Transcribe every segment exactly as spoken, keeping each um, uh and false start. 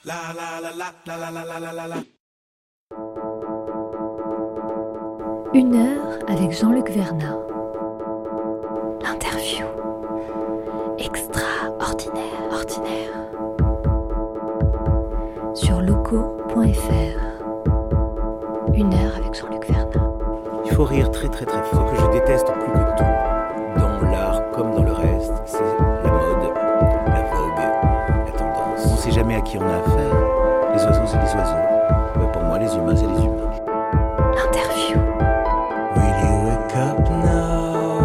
Une heure avec Jean-Luc Vernat. L'interview extraordinaire, ordinaire. Sur loco point f r. Une heure avec Jean-Luc Vernat. Il faut rire très très très fort. Ce que je déteste plus que tout, dans l'art comme dans le reste, c'est la mode, la vogue, la tendance. On ne sait jamais à qui on a affaire. Les oiseaux, c'est les oiseaux. Mais pour moi, les humains, c'est les humains. L'interview. Will you wake up now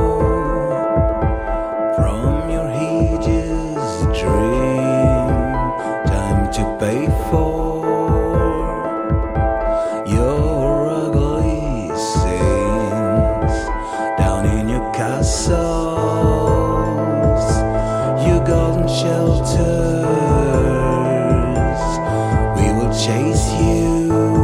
from your hideous dream? Time to pay for your ugly sins down in your castles, your golden shelters. We will chase you.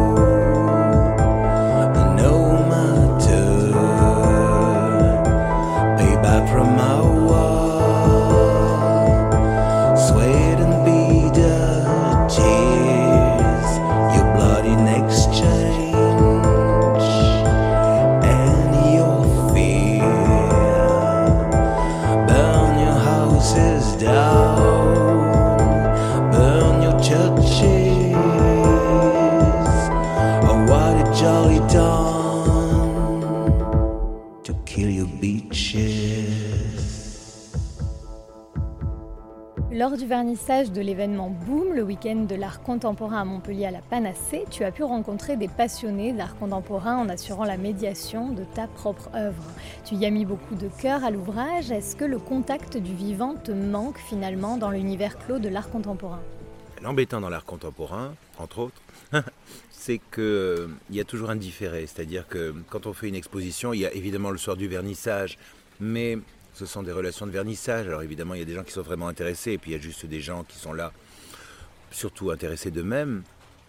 From our wall, sweat and bitter tears, your blood in exchange, and your fear. Burn your houses down, burn your churches. Oh, what a jolly dawn to kill your beaches. Lors du vernissage de l'événement Boom, le week-end de l'art contemporain à Montpellier à la Panacée, tu as pu rencontrer des passionnés d'art contemporain en assurant la médiation de ta propre œuvre. Tu y as mis beaucoup de cœur à l'ouvrage. Est-ce que le contact du vivant te manque finalement dans l'univers clos de l'art contemporain ? L'embêtant dans l'art contemporain, entre autres, c'est qu'il euh, y a toujours un différé. C'est-à-dire que quand on fait une exposition, il y a évidemment le soir du vernissage, mais ce sont des relations de vernissage. Alors évidemment, il y a des gens qui sont vraiment intéressés, et puis il y a juste des gens qui sont là, surtout intéressés d'eux-mêmes.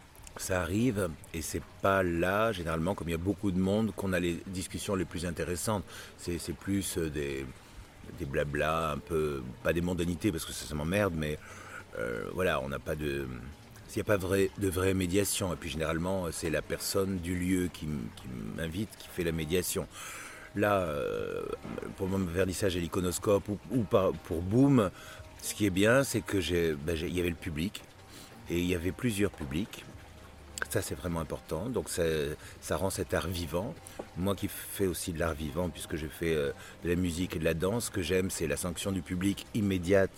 Ça arrive, et c'est pas là, généralement, comme il y a beaucoup de monde, qu'on a les discussions les plus intéressantes. C'est, c'est plus des, des blabla, un peu, pas des mondanités, parce que ça, ça m'emmerde, mais euh, voilà, on n'a pas de... S'il n'y a pas vrai, de vraie médiation, et puis généralement, c'est la personne du lieu qui, qui m'invite, qui fait la médiation. Là, euh, pour mon vernissage à l'Iconoscope ou, ou pas, pour Boom, ce qui est bien, c'est que j'ai, ben j'ai, il y avait le public et il y avait plusieurs publics. Ça, c'est vraiment important. Donc, ça, ça rend cet art vivant. Moi qui fais aussi de l'art vivant, puisque je fais euh, de la musique et de la danse, ce que j'aime, c'est la sanction du public immédiate,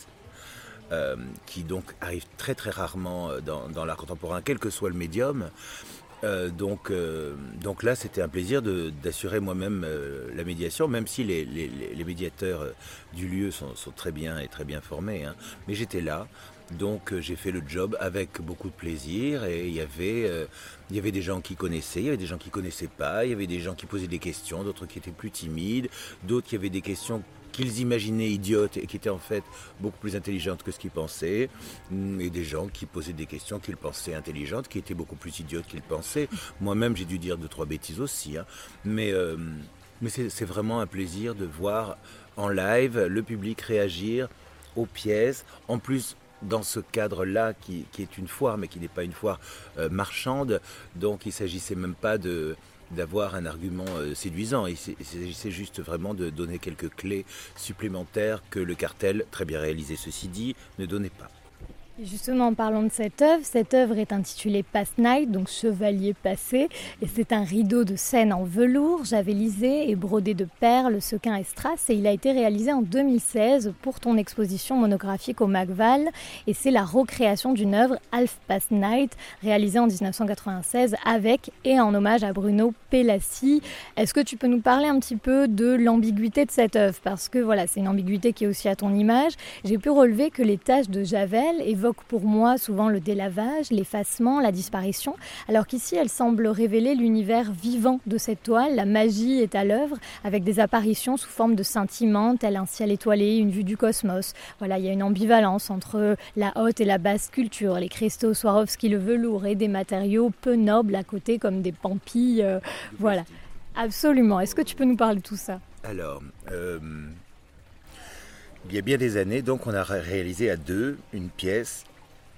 euh, qui donc arrive très très rarement dans, dans l'art contemporain, quel que soit le médium. Euh, donc, euh, donc là, c'était un plaisir de, d'assurer moi-même euh, la médiation, même si les, les, les médiateurs euh, du lieu sont, sont très bien et très bien formés. Hein. Mais j'étais là, donc euh, j'ai fait le job avec beaucoup de plaisir. Et il y avait, euh, il y avait des gens qui connaissaient, il y avait des gens qui ne connaissaient pas, il y avait des gens qui posaient des questions, d'autres qui étaient plus timides, d'autres qui avaient des questions qu'ils imaginaient idiotes et qui étaient en fait beaucoup plus intelligentes que ce qu'ils pensaient, et des gens qui posaient des questions qu'ils pensaient intelligentes, qui étaient beaucoup plus idiotes qu'ils pensaient. Moi-même, j'ai dû dire deux, trois bêtises aussi, hein. mais, euh, mais c'est, c'est vraiment un plaisir de voir en live le public réagir aux pièces, en plus dans ce cadre-là qui, qui est une foire, mais qui n'est pas une foire euh, marchande, donc il ne s'agissait même pas de... d'avoir un argument euh, séduisant. Il s'agissait juste vraiment de donner quelques clés supplémentaires que le cartel, très bien réalisé ceci dit, ne donnait pas. Et justement, en parlant de cette œuvre, cette œuvre est intitulée Past Night, donc Chevalier passé, et c'est un rideau de scène en velours, javelisé et brodé de perles, sequins et strass, et il a été réalisé en deux mille seize pour ton exposition monographique au Macval, et c'est la recréation d'une œuvre Half Past Night, réalisée en dix-neuf cent quatre-vingt-seize avec et en hommage à Bruno Pelassi. Est-ce que tu peux nous parler un petit peu de l'ambiguïté de cette œuvre ? Parce que voilà, c'est une ambiguïté qui est aussi à ton image. J'ai pu relever que les taches de Javel évoquent pour moi souvent le délavage, l'effacement, la disparition, alors qu'ici elle semble révéler l'univers vivant de cette toile. La magie est à l'œuvre avec des apparitions sous forme de scintillements, tel un ciel étoilé, une vue du cosmos. Voilà, il y a une ambivalence entre la haute et la basse sculpture, les cristaux Swarovski, le velours et des matériaux peu nobles à côté comme des pampilles. Euh, voilà, absolument. Est-ce que tu peux nous parler de tout ça ? Alors, euh, il y a bien des années, donc on a réalisé à deux une pièce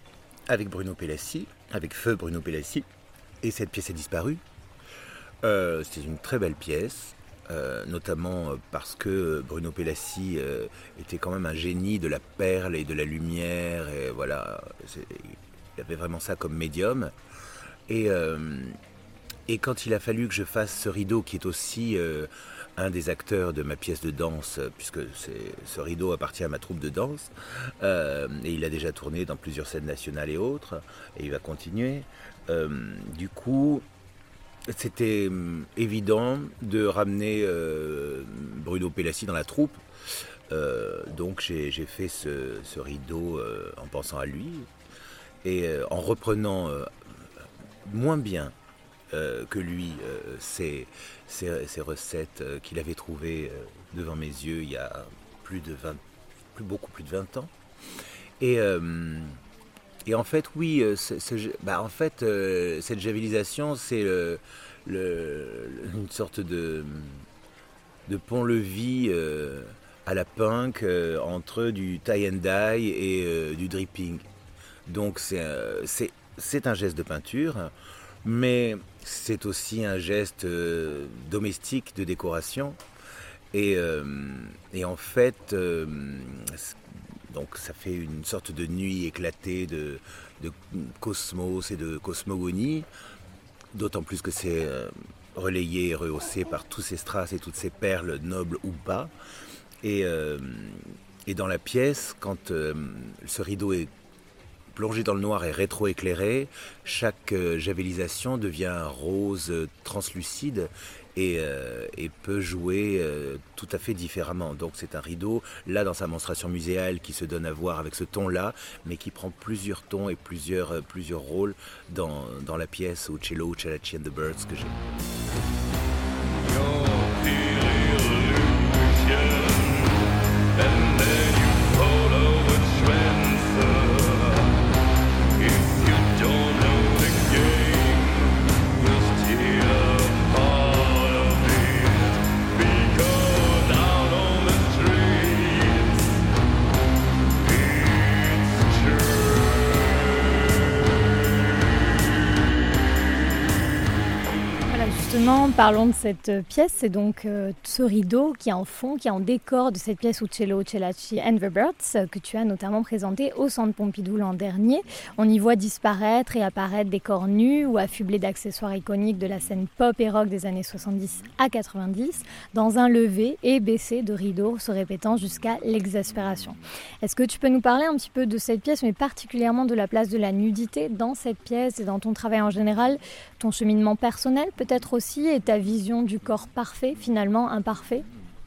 avec Bruno Pelassi, avec feu Bruno Pelassi, et cette pièce a disparu. Euh, c'est une très belle pièce, euh, notamment parce que Bruno Pelassi euh, était quand même un génie de la perle et de la lumière, et voilà, c'est, il avait vraiment ça comme médium. Et, euh, et quand il a fallu que je fasse ce rideau qui est aussi euh, un des acteurs de ma pièce de danse, puisque c'est, ce rideau appartient à ma troupe de danse, euh, et il a déjà tourné dans plusieurs scènes nationales et autres, et il va continuer. Euh, du coup, c'était évident de ramener euh, Bruno Pelassi dans la troupe. Euh, donc j'ai, j'ai fait ce, ce rideau euh, en pensant à lui, et euh, en reprenant euh, moins bien euh, que lui euh, ses, ses, ses recettes euh, qu'il avait trouvées euh, devant mes yeux il y a plus de vingt, plus, beaucoup plus de vingt ans. Et, euh, et en fait, oui, c'est, c'est, bah, en fait, euh, cette javelisation, c'est le, le, une sorte de, de pont-levis euh, à la punk euh, entre du tie and dye et euh, du dripping. Donc c'est, euh, c'est, c'est un geste de peinture, mais c'est aussi un geste euh, domestique de décoration. Et, euh, et en fait, euh, donc ça fait une sorte de nuit éclatée de, de cosmos et de cosmogonie, d'autant plus que c'est euh, relayé et rehaussé par tous ces strass et toutes ces perles, nobles ou pas. Et, euh, et dans la pièce, quand euh, ce rideau est plongé dans le noir et rétro-éclairé, chaque euh, javelisation devient un rose euh, translucide et, euh, et peut jouer euh, tout à fait différemment. Donc c'est un rideau, là dans sa monstration muséale, qui se donne à voir avec ce ton-là, mais qui prend plusieurs tons et plusieurs, euh, plusieurs rôles dans, dans la pièce Uccello, Uccellaci and the Birds que j'ai. Parlons de cette pièce, c'est donc euh, ce rideau qui est en fond, qui est en décor de cette pièce Uccello, Uccellaci and the Birds que tu as notamment présenté au Centre Pompidou l'an dernier. On y voit disparaître et apparaître des corps nus ou affublés d'accessoires iconiques de la scène pop et rock des années soixante-dix à quatre-vingt-dix dans un levé et baissé de rideaux se répétant jusqu'à l'exaspération. Est-ce que tu peux nous parler un petit peu de cette pièce, mais particulièrement de la place de la nudité dans cette pièce et dans ton travail en général, ton cheminement personnel peut-être aussi et ta vision du corps parfait, finalement imparfait?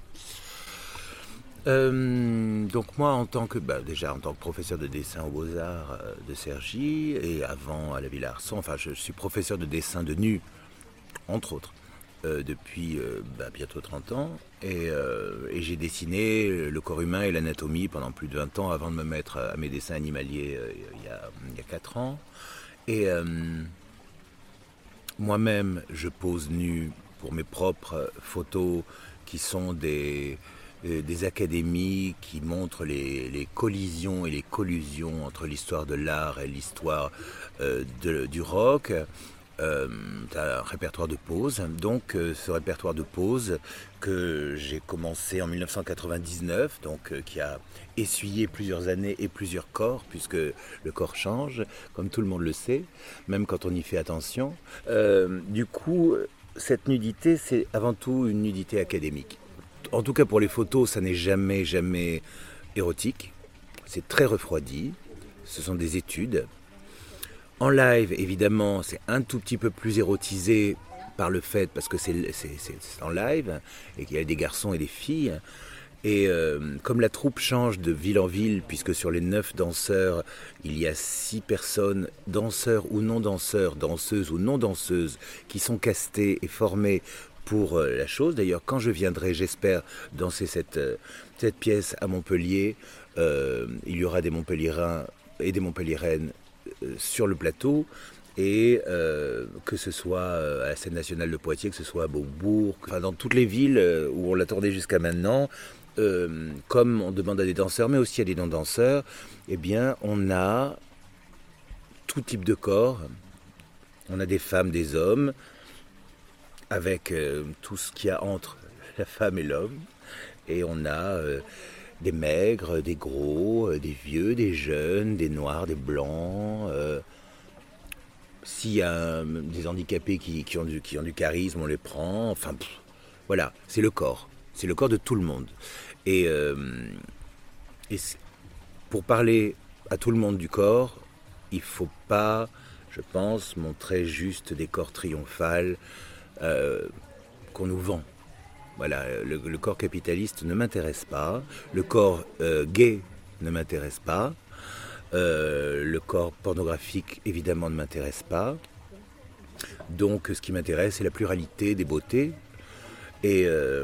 euh, Donc moi, en tant que, bah, déjà en tant que professeur de dessin aux Beaux-Arts euh, de Cergy, et avant à la Villa Arson, enfin je suis professeur de dessin de nu, entre autres, euh, depuis euh, bah, bientôt trente ans, et, euh, et j'ai dessiné le corps humain et l'anatomie pendant plus de vingt ans avant de me mettre à mes dessins animaliers euh, il y a, il y a quatre ans. Et euh, moi-même, je pose nu pour mes propres photos qui sont des, des académies qui montrent les, les collisions et les collusions entre l'histoire de l'art et l'histoire euh, de, du rock. Euh, t'as un répertoire de poses. Donc euh, ce répertoire de poses que j'ai commencé en dix-neuf cent quatre-vingt-dix-neuf, donc euh, qui a essuyé plusieurs années et plusieurs corps, puisque le corps change, comme tout le monde le sait, même quand on y fait attention. Euh, du coup, cette nudité, c'est avant tout une nudité académique. En tout cas pour les photos, ça n'est jamais, jamais érotique. C'est très refroidi. Ce sont des études. En live, évidemment, c'est un tout petit peu plus érotisé par le fait, parce que c'est, c'est, c'est, c'est en live, et qu'il y a des garçons et des filles. Et euh, comme la troupe change de ville en ville, puisque sur les neuf danseurs, il y a six personnes, danseurs ou non danseurs, danseuses ou non danseuses, qui sont castées et formées pour euh, la chose. D'ailleurs, quand je viendrai, j'espère, danser cette, euh, cette pièce à Montpellier, euh, il y aura des Montpelliérains et des Montpelliéraines sur le plateau, et euh, que ce soit à la scène nationale de Poitiers, que ce soit à Beaubourg, enfin dans toutes les villes où on l'a tourné jusqu'à maintenant, euh, comme on demande à des danseurs, mais aussi à des non-danseurs, eh bien on a tout type de corps. On a des femmes, des hommes, avec euh, tout ce qu'il y a entre la femme et l'homme. Et on a euh, des maigres, des gros, euh, des vieux, des jeunes, des noirs, des blancs. Euh, S'il y a euh, des handicapés qui, qui, ont du, qui ont du charisme, on les prend. Enfin, pff, voilà, c'est le corps. C'est le corps de tout le monde. Et, euh, et pour parler à tout le monde du corps, il ne faut pas, je pense, montrer juste des corps triomphales euh, qu'on nous vend. Voilà, le, le corps capitaliste ne m'intéresse pas, le corps euh, gay ne m'intéresse pas, euh, le corps pornographique évidemment ne m'intéresse pas. Donc ce qui m'intéresse, c'est la pluralité des beautés. Et, euh,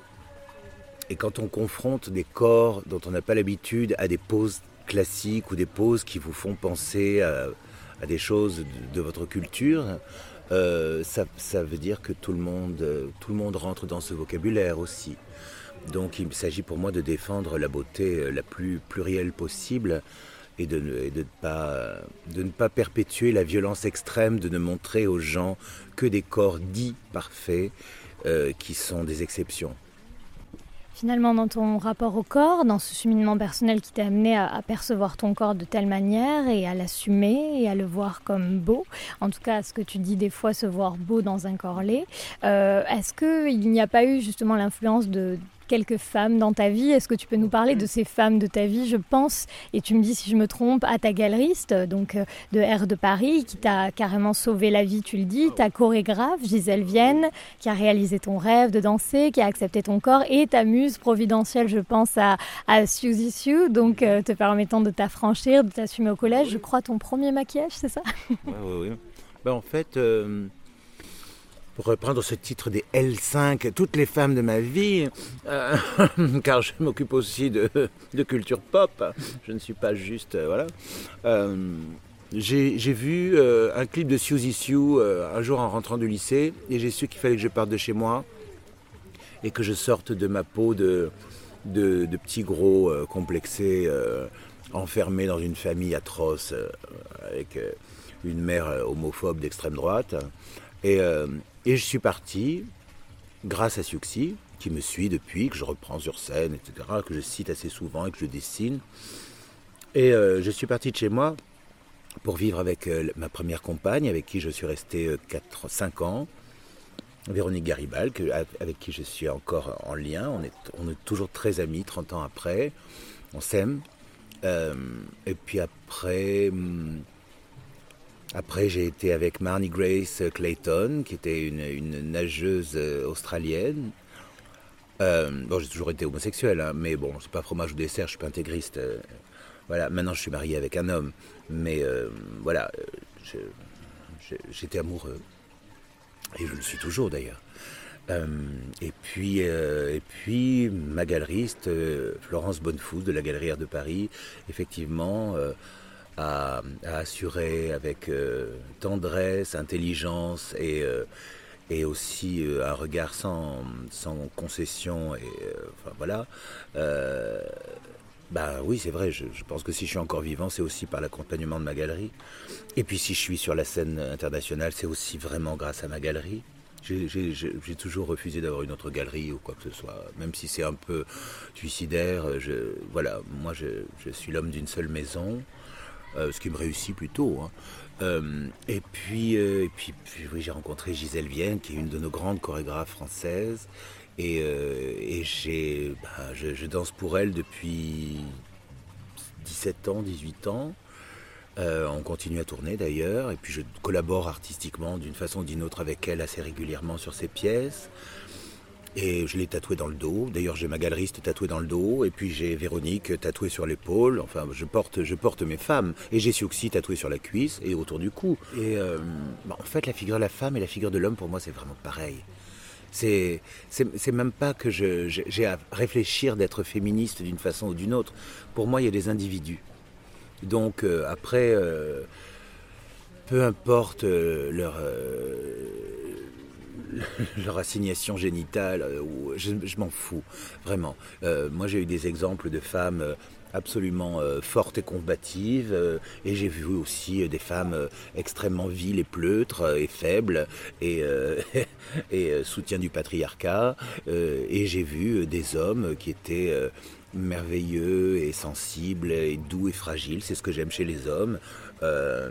et quand on confronte des corps dont on n'a pas l'habitude à des poses classiques ou des poses qui vous font penser à, à des choses de, de votre culture, euh, ça, ça veut dire que tout le, monde, tout le monde rentre dans ce vocabulaire aussi. Donc il s'agit pour moi de défendre la beauté la plus plurielle possible et de, et de, ne, pas, de ne pas perpétuer la violence extrême, de ne montrer aux gens que des corps dits parfaits euh, qui sont des exceptions. Finalement, dans ton rapport au corps, dans ce cheminement personnel qui t'a amené à, à percevoir ton corps de telle manière et à l'assumer et à le voir comme beau, en tout cas, ce que tu dis des fois, se voir beau dans un corps laid, euh, est-ce qu'il n'y a pas eu justement l'influence de quelques femmes dans ta vie? Est-ce que tu peux nous parler de ces femmes de ta vie? Je pense, et tu me dis si je me trompe, à ta galeriste, donc euh, de Air de Paris, qui t'a carrément sauvé la vie, tu le dis, ta chorégraphe, Gisèle Vienne, qui a réalisé ton rêve de danser, qui a accepté ton corps, et ta muse providentielle, je pense à, à Suzy Sue, donc euh, te permettant de t'affranchir, de t'assumer au collège. Je crois ton premier maquillage, c'est ça? Oui, oui, oui. Ben, en fait... Euh... Pour reprendre ce titre des L cinq, toutes les femmes de ma vie, euh, car je m'occupe aussi de, de culture pop, je ne suis pas juste, euh, voilà. Euh, j'ai, j'ai vu euh, un clip de Suzy Sue euh, un jour en rentrant du lycée, et j'ai su qu'il fallait que je parte de chez moi, et que je sorte de ma peau de, de, de petit gros euh, complexé, euh, enfermé dans une famille atroce, euh, avec euh, une mère homophobe d'extrême droite. Et, euh, et je suis parti, grâce à Siouxsie, qui me suit depuis, que je reprends sur scène, et cetera, que je cite assez souvent et que je dessine. Et euh, je suis parti de chez moi pour vivre avec euh, ma première compagne, avec qui je suis resté euh, quatre, cinq ans, Véronique Garibal, que, avec qui je suis encore en lien. On est, on est toujours très amis, trente ans après. On s'aime. Euh, et puis après... Hum, Après, j'ai été avec Marnie Grace Clayton, qui était une, une nageuse australienne. Euh, bon, j'ai toujours été homosexuel, hein, mais bon, c'est pas fromage ou dessert, je suis pas intégriste. Euh, voilà, maintenant, je suis marié avec un homme, mais euh, voilà, je, je, j'étais amoureux, et je le suis toujours d'ailleurs. Euh, et puis, euh, et puis, ma galeriste, euh, Florence Bonnefous de la Galerie Air de Paris, effectivement. Euh, À, à assurer avec euh, tendresse, intelligence et, euh, et aussi euh, un regard sans, sans concession. Et, euh, enfin, voilà. Euh, bah oui, c'est vrai, je, je pense que si je suis encore vivant, c'est aussi par l'accompagnement de ma galerie. Et puis si je suis sur la scène internationale, c'est aussi vraiment grâce à ma galerie. J'ai, j'ai, j'ai toujours refusé d'avoir une autre galerie ou quoi que ce soit, même si c'est un peu suicidaire. Je, voilà, moi je, je suis l'homme d'une seule maison. Euh, ce qui me réussit plutôt. Hein. Euh, et puis, euh, et puis, puis oui, j'ai rencontré Gisèle Vienne, qui est une de nos grandes chorégraphes françaises. Et, euh, et j'ai, ben, je, je danse pour elle depuis dix-sept ans, dix-huit ans. Euh, on continue à tourner d'ailleurs. Et puis je collabore artistiquement d'une façon ou d'une autre avec elle assez régulièrement sur ses pièces. Et je l'ai tatoué dans le dos. D'ailleurs, j'ai ma galeriste tatouée dans le dos. Et puis j'ai Véronique tatouée sur l'épaule. Enfin, je porte, je porte mes femmes. Et j'ai Siouxsie tatouée sur la cuisse et autour du cou. Et euh, bah, en fait, la figure de la femme et la figure de l'homme, pour moi, c'est vraiment pareil. C'est, c'est, c'est même pas que je, j'ai à réfléchir d'être féministe d'une façon ou d'une autre. Pour moi, il y a des individus. Donc, euh, après, euh, peu importe euh, leur... Euh, leur assignation génitale, euh, je, je m'en fous, vraiment. Euh, moi, j'ai eu des exemples de femmes euh, absolument euh, fortes et combatives. Euh, et j'ai vu aussi euh, des femmes euh, extrêmement viles et pleutres euh, et faibles et, euh, et euh, soutien du patriarcat. Euh, et j'ai vu euh, des hommes qui étaient euh, merveilleux et sensibles et doux et fragiles. C'est ce que j'aime chez les hommes. Euh,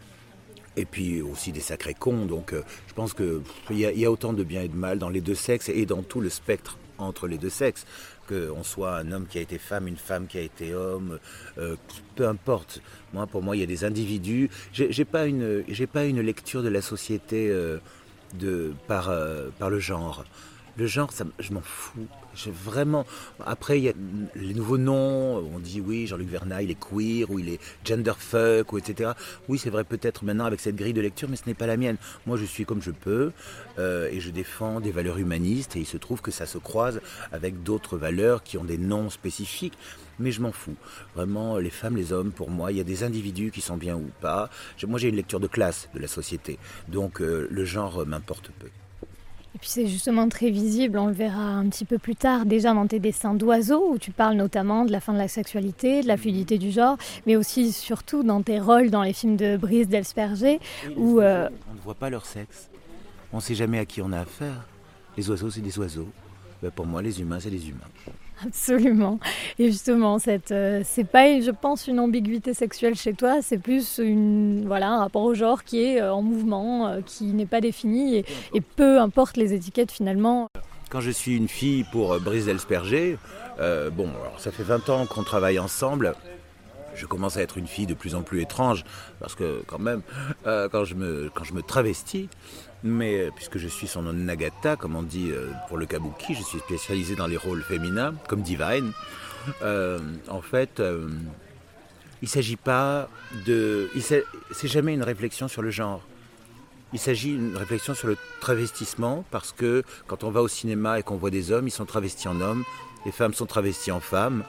Et puis aussi des sacrés cons, donc euh, je pense qu'il y, y a autant de bien et de mal dans les deux sexes et dans tout le spectre entre les deux sexes, qu'on soit un homme qui a été femme, une femme qui a été homme, euh, peu importe. Moi, pour moi, il y a des individus. J'ai, j'ai pas une, j'ai pas une lecture de la société euh, de, par, euh, par le genre. Le genre, ça, je m'en fous. Je, vraiment. Après, il y a les nouveaux noms. On dit oui, Jean-Luc Vernat, il est queer, ou il est genderfuck, ou et cetera. Oui, c'est vrai peut-être maintenant avec cette grille de lecture, mais ce n'est pas la mienne. Moi, je suis comme je peux, euh, et je défends des valeurs humanistes, et il se trouve que ça se croise avec d'autres valeurs qui ont des noms spécifiques. Mais je m'en fous. Vraiment, les femmes, les hommes, pour moi, il y a des individus qui sont bien ou pas. Moi, j'ai une lecture de classe de la société. Donc, euh, le genre m'importe peu. Et puis c'est justement très visible, on le verra un petit peu plus tard, déjà dans tes dessins d'oiseaux, où tu parles notamment de la fin de la sexualité, de la fluidité du genre, mais aussi surtout dans tes rôles dans les films de Brice Delsperger, Oui, où... Euh... On ne voit pas leur sexe. On ne sait jamais à qui on a affaire. Les oiseaux, c'est des oiseaux. Ben, pour moi, les humains, c'est des humains. Absolument. Et justement, cette, euh, c'est pas, je pense, une ambiguïté sexuelle chez toi, c'est plus une, voilà, un rapport au genre qui est euh, en mouvement, euh, qui n'est pas défini, et, et peu importe les étiquettes finalement. Quand je suis une fille pour euh, Brice Delsperger, euh, bon, alors ça fait vingt ans qu'on travaille ensemble. Je commence à être une fille de plus en plus étrange, parce que quand même, euh, quand, je me, quand je me travestis, mais puisque je suis son Nagata, comme on dit euh, pour le kabuki, je suis spécialisé dans les rôles féminins, comme Divine. Euh, en fait, euh, il ne s'agit pas de... Il c'est jamais une réflexion sur le genre. Il s'agit d'une réflexion sur le travestissement, parce que quand on va au cinéma et qu'on voit des hommes, ils sont travestis en hommes, les femmes sont travesties en femmes,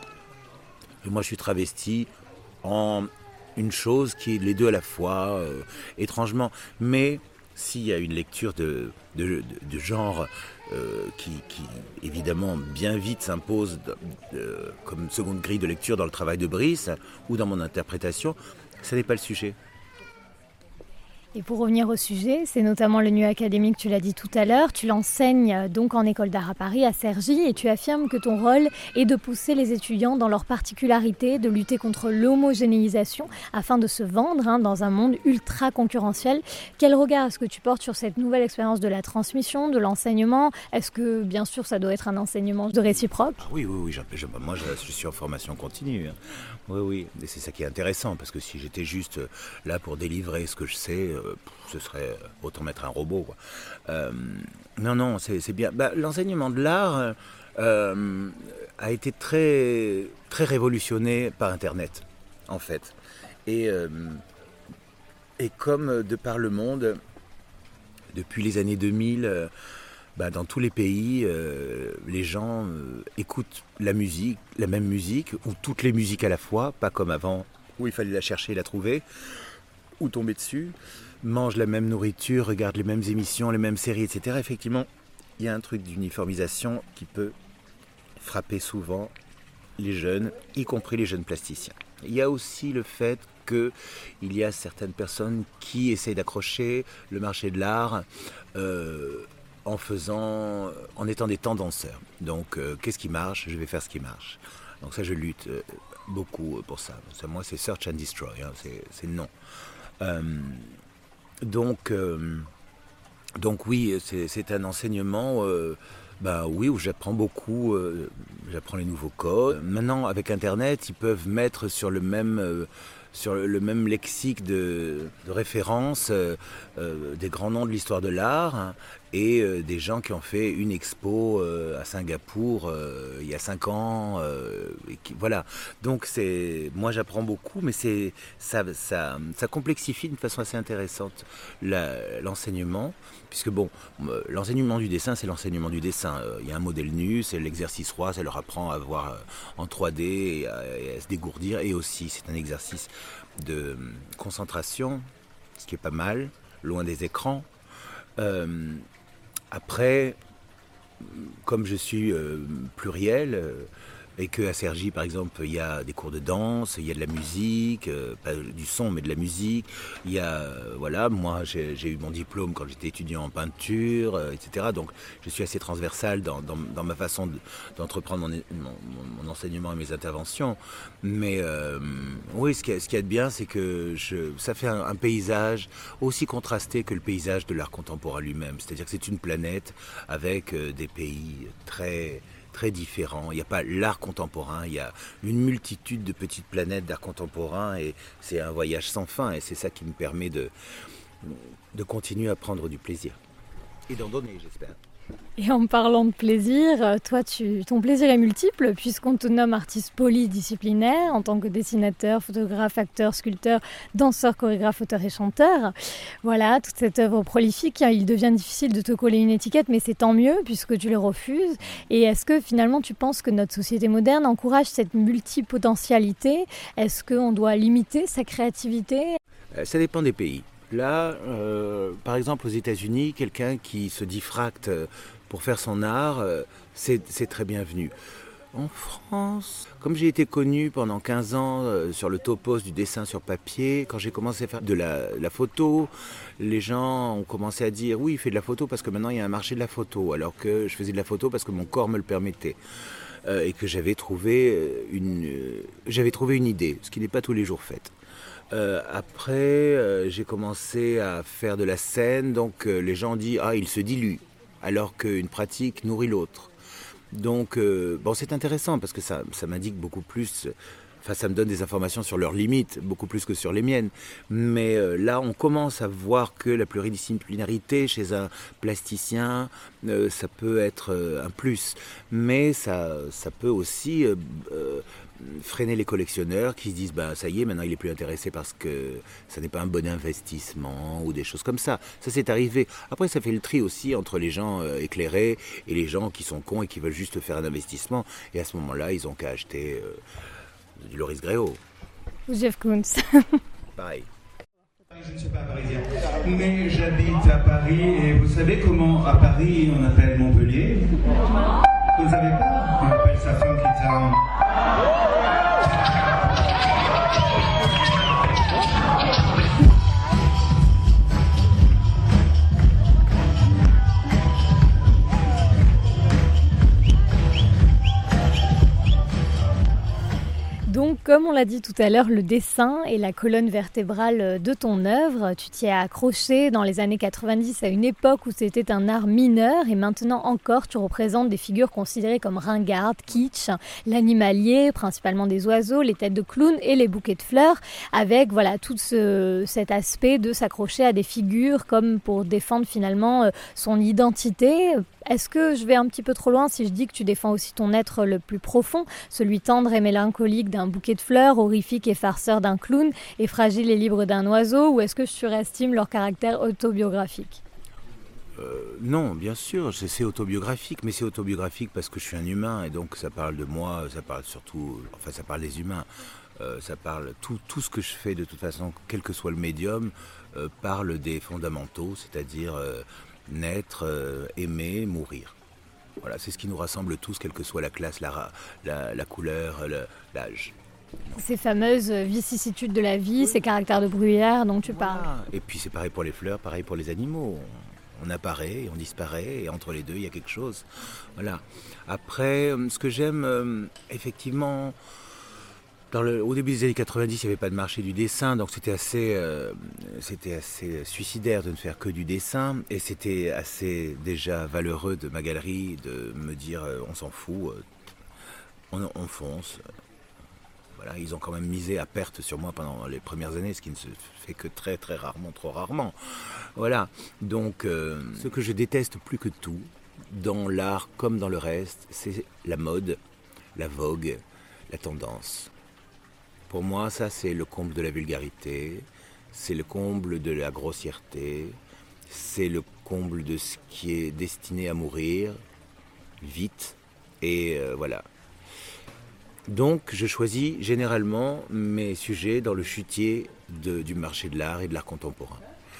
et moi je suis travesti en une chose qui est les deux à la fois, euh, étrangement. Mais s'il y a une lecture de, de, de, de genre euh, qui, qui, évidemment, bien vite s'impose de, de, comme seconde grille de lecture dans le travail de Brice ou dans mon interprétation, ce n'est pas le sujet. Et pour revenir au sujet, c'est notamment le New Academic, tu l'as dit tout à l'heure. Tu l'enseignes donc en école d'art à Paris, à Cergy, et tu affirmes que ton rôle est de pousser les étudiants dans leurs particularités, de lutter contre l'homogénéisation afin de se vendre hein, dans un monde ultra concurrentiel. Quel regard est-ce que tu portes sur cette nouvelle expérience de la transmission, de l'enseignement? Est-ce que, bien sûr, ça doit être un enseignement de réciproque? Ah oui, oui, oui. Je, je, moi, je, je suis en formation continue. Hein. Oui, oui. Et c'est ça qui est intéressant, parce que si j'étais juste là pour délivrer ce que je sais, euh, ce serait autant mettre un robot. Quoi. Euh, non, non, c'est, c'est bien. Bah, l'enseignement de l'art euh, a été très, très révolutionné par Internet, en fait. Et, euh, et comme de par le monde, depuis les années deux mille, euh, bah, dans tous les pays, euh, les gens euh, écoutent la musique, la même musique, ou toutes les musiques à la fois, pas comme avant, où il fallait la chercher et la trouver, ou tomber dessus, mangent la même nourriture, regardent les mêmes émissions, les mêmes séries, et cetera. Effectivement, il y a un truc d'uniformisation qui peut frapper souvent les jeunes, y compris les jeunes plasticiens. Il y a aussi le fait qu'il y a certaines personnes qui essayent d'accrocher le marché de l'art euh, en faisant, en étant des tendanceurs. Donc, euh, qu'est-ce qui marche? Je vais faire ce qui marche. Donc ça, je lutte euh, beaucoup pour ça. ça. Moi, c'est search and destroy, hein, c'est, c'est non. Euh, donc, euh, donc oui, c'est, c'est un enseignement... Euh, Ben oui, où j'apprends beaucoup, euh, j'apprends les nouveaux codes. Maintenant, avec Internet, ils peuvent mettre sur le même, euh, sur le même lexique de, de référence euh, euh, des grands noms de l'histoire de l'art hein, et euh, des gens qui ont fait une expo euh, à Singapour euh, il y a cinq ans. Euh, et qui, voilà. Donc c'est, moi j'apprends beaucoup, mais c'est, ça, ça, ça complexifie d'une façon assez intéressante la, l'enseignement. Puisque bon, l'enseignement du dessin, c'est l'enseignement du dessin. Il y a un modèle nu, c'est l'exercice roi, ça leur apprend à voir en trois D et à, et à se dégourdir. Et aussi, c'est un exercice de concentration, ce qui est pas mal, loin des écrans. Euh, après, comme je suis euh, pluriel, Et qu'à Cergy, par exemple, il y a des cours de danse, il y a de la musique, euh, pas du son, mais de la musique. Il y a, euh, voilà, moi, j'ai, j'ai eu mon diplôme quand j'étais étudiant en peinture, euh, et cetera. Donc, je suis assez transversal dans, dans, dans ma façon de, d'entreprendre mon, mon, mon enseignement et mes interventions. Mais euh, oui, ce qu'il y a, ce qu'il y a de bien, c'est que je, ça fait un, un paysage aussi contrasté que le paysage de l'art contemporain lui-même. C'est-à-dire que c'est une planète avec euh, des pays très... très différents. Il n'y a pas l'art contemporain, il y a une multitude de petites planètes d'art contemporain et c'est un voyage sans fin et c'est ça qui me permet de, de continuer à prendre du plaisir. Et d'en donner, j'espère. Et en parlant de plaisir, toi, tu, ton plaisir est multiple puisqu'on te nomme artiste polydisciplinaire en tant que dessinateur, photographe, acteur, sculpteur, danseur, chorégraphe, auteur et chanteur. Voilà, toute cette œuvre prolifique, il devient difficile de te coller une étiquette, mais c'est tant mieux puisque tu le refuses. Et est-ce que finalement tu penses que notre société moderne encourage cette multipotentialité ? Est-ce qu'on doit limiter sa créativité ? Ça dépend des pays. Là, euh, par exemple aux États-Unis, quelqu'un qui se diffracte pour faire son art, euh, c'est, c'est très bienvenu. En France, comme j'ai été connu pendant quinze ans euh, sur le topos du dessin sur papier, quand j'ai commencé à faire de la, la photo, les gens ont commencé à dire oui, il fait de la photo parce que maintenant il y a un marché de la photo, alors que je faisais de la photo parce que mon corps me le permettait. Euh, et que j'avais trouvé une, euh, j'avais trouvé une idée, ce qui n'est pas tous les jours fait. Euh, après, euh, j'ai commencé à faire de la scène, donc euh, les gens disent « Ah, il se dilue », alors qu'une pratique nourrit l'autre. Donc, euh, bon, c'est intéressant parce que ça, ça m'indique beaucoup plus, enfin, ça me donne des informations sur leurs limites, beaucoup plus que sur les miennes. Mais euh, là, on commence à voir que la pluridisciplinarité chez un plasticien, euh, ça peut être euh, un plus. Mais ça, ça peut aussi... Euh, euh, freiner les collectionneurs qui se disent bah, ça y est, maintenant il est plus intéressé parce que ça n'est pas un bon investissement ou des choses comme ça. Ça c'est arrivé. Après ça fait le tri aussi entre les gens euh, éclairés et les gens qui sont cons et qui veulent juste faire un investissement. Et à ce moment-là, ils ont qu'à acheter euh, du Loris Gréaud. Ou Jeff Koons. Pareil. Je ne suis pas parisien, mais j'habite à Paris et vous savez comment à Paris on appelle Montpellier ? Vous ne savez pas ? On appelle ça Funky Town. Donc, comme on l'a dit tout à l'heure, le dessin est la colonne vertébrale de ton œuvre. Tu t'y es accroché dans les années quatre-vingt-dix à une époque où c'était un art mineur et maintenant encore tu représentes des figures considérées comme ringardes, kitsch, l'animalier, principalement des oiseaux, les têtes de clowns et les bouquets de fleurs, avec voilà tout ce, cet aspect de s'accrocher à des figures comme pour défendre finalement son identité. Est-ce que je vais un petit peu trop loin si je dis que tu défends aussi ton être le plus profond, celui tendre et mélancolique d'un bouquet de fleurs, horrifique et farceur d'un clown, et fragile et libre d'un oiseau, ou est-ce que je surestime leur caractère autobiographique ? euh, Non, bien sûr, c'est, c'est autobiographique, mais c'est autobiographique parce que je suis un humain, et donc ça parle de moi, ça parle surtout, enfin ça parle des humains, euh, ça parle, tout, tout ce que je fais de toute façon, quel que soit le médium, euh, parle des fondamentaux, c'est-à-dire... Euh, naître, euh, aimer, mourir. Voilà, c'est ce qui nous rassemble tous, quelle que soit la classe, la, la, la couleur, le, l'âge. Ces fameuses vicissitudes de la vie, oui. Ces caractères de bruyère dont tu voilà. parles. Et puis c'est pareil pour les fleurs, pareil pour les animaux. On, on apparaît, on disparaît, et entre les deux, il y a quelque chose. Voilà. Après, ce que j'aime, euh, effectivement... Dans le, au début des années quatre-vingt-dix, il n'y avait pas de marché du dessin, donc c'était assez, euh, c'était assez suicidaire de ne faire que du dessin. Et c'était assez déjà valeureux de ma galerie de me dire euh, on s'en fout, euh, on, on fonce. Voilà, ils ont quand même misé à perte sur moi pendant les premières années, ce qui ne se fait que très très rarement, trop rarement. Voilà, donc euh, ce que je déteste plus que tout, dans l'art comme dans le reste, c'est la mode, la vogue, la tendance. Pour moi, ça, c'est le comble de la vulgarité, c'est le comble de la grossièreté, c'est le comble de ce qui est destiné à mourir vite, et euh, voilà. Donc, je choisis généralement mes sujets dans le chutier de, du marché de l'art et de l'art contemporain.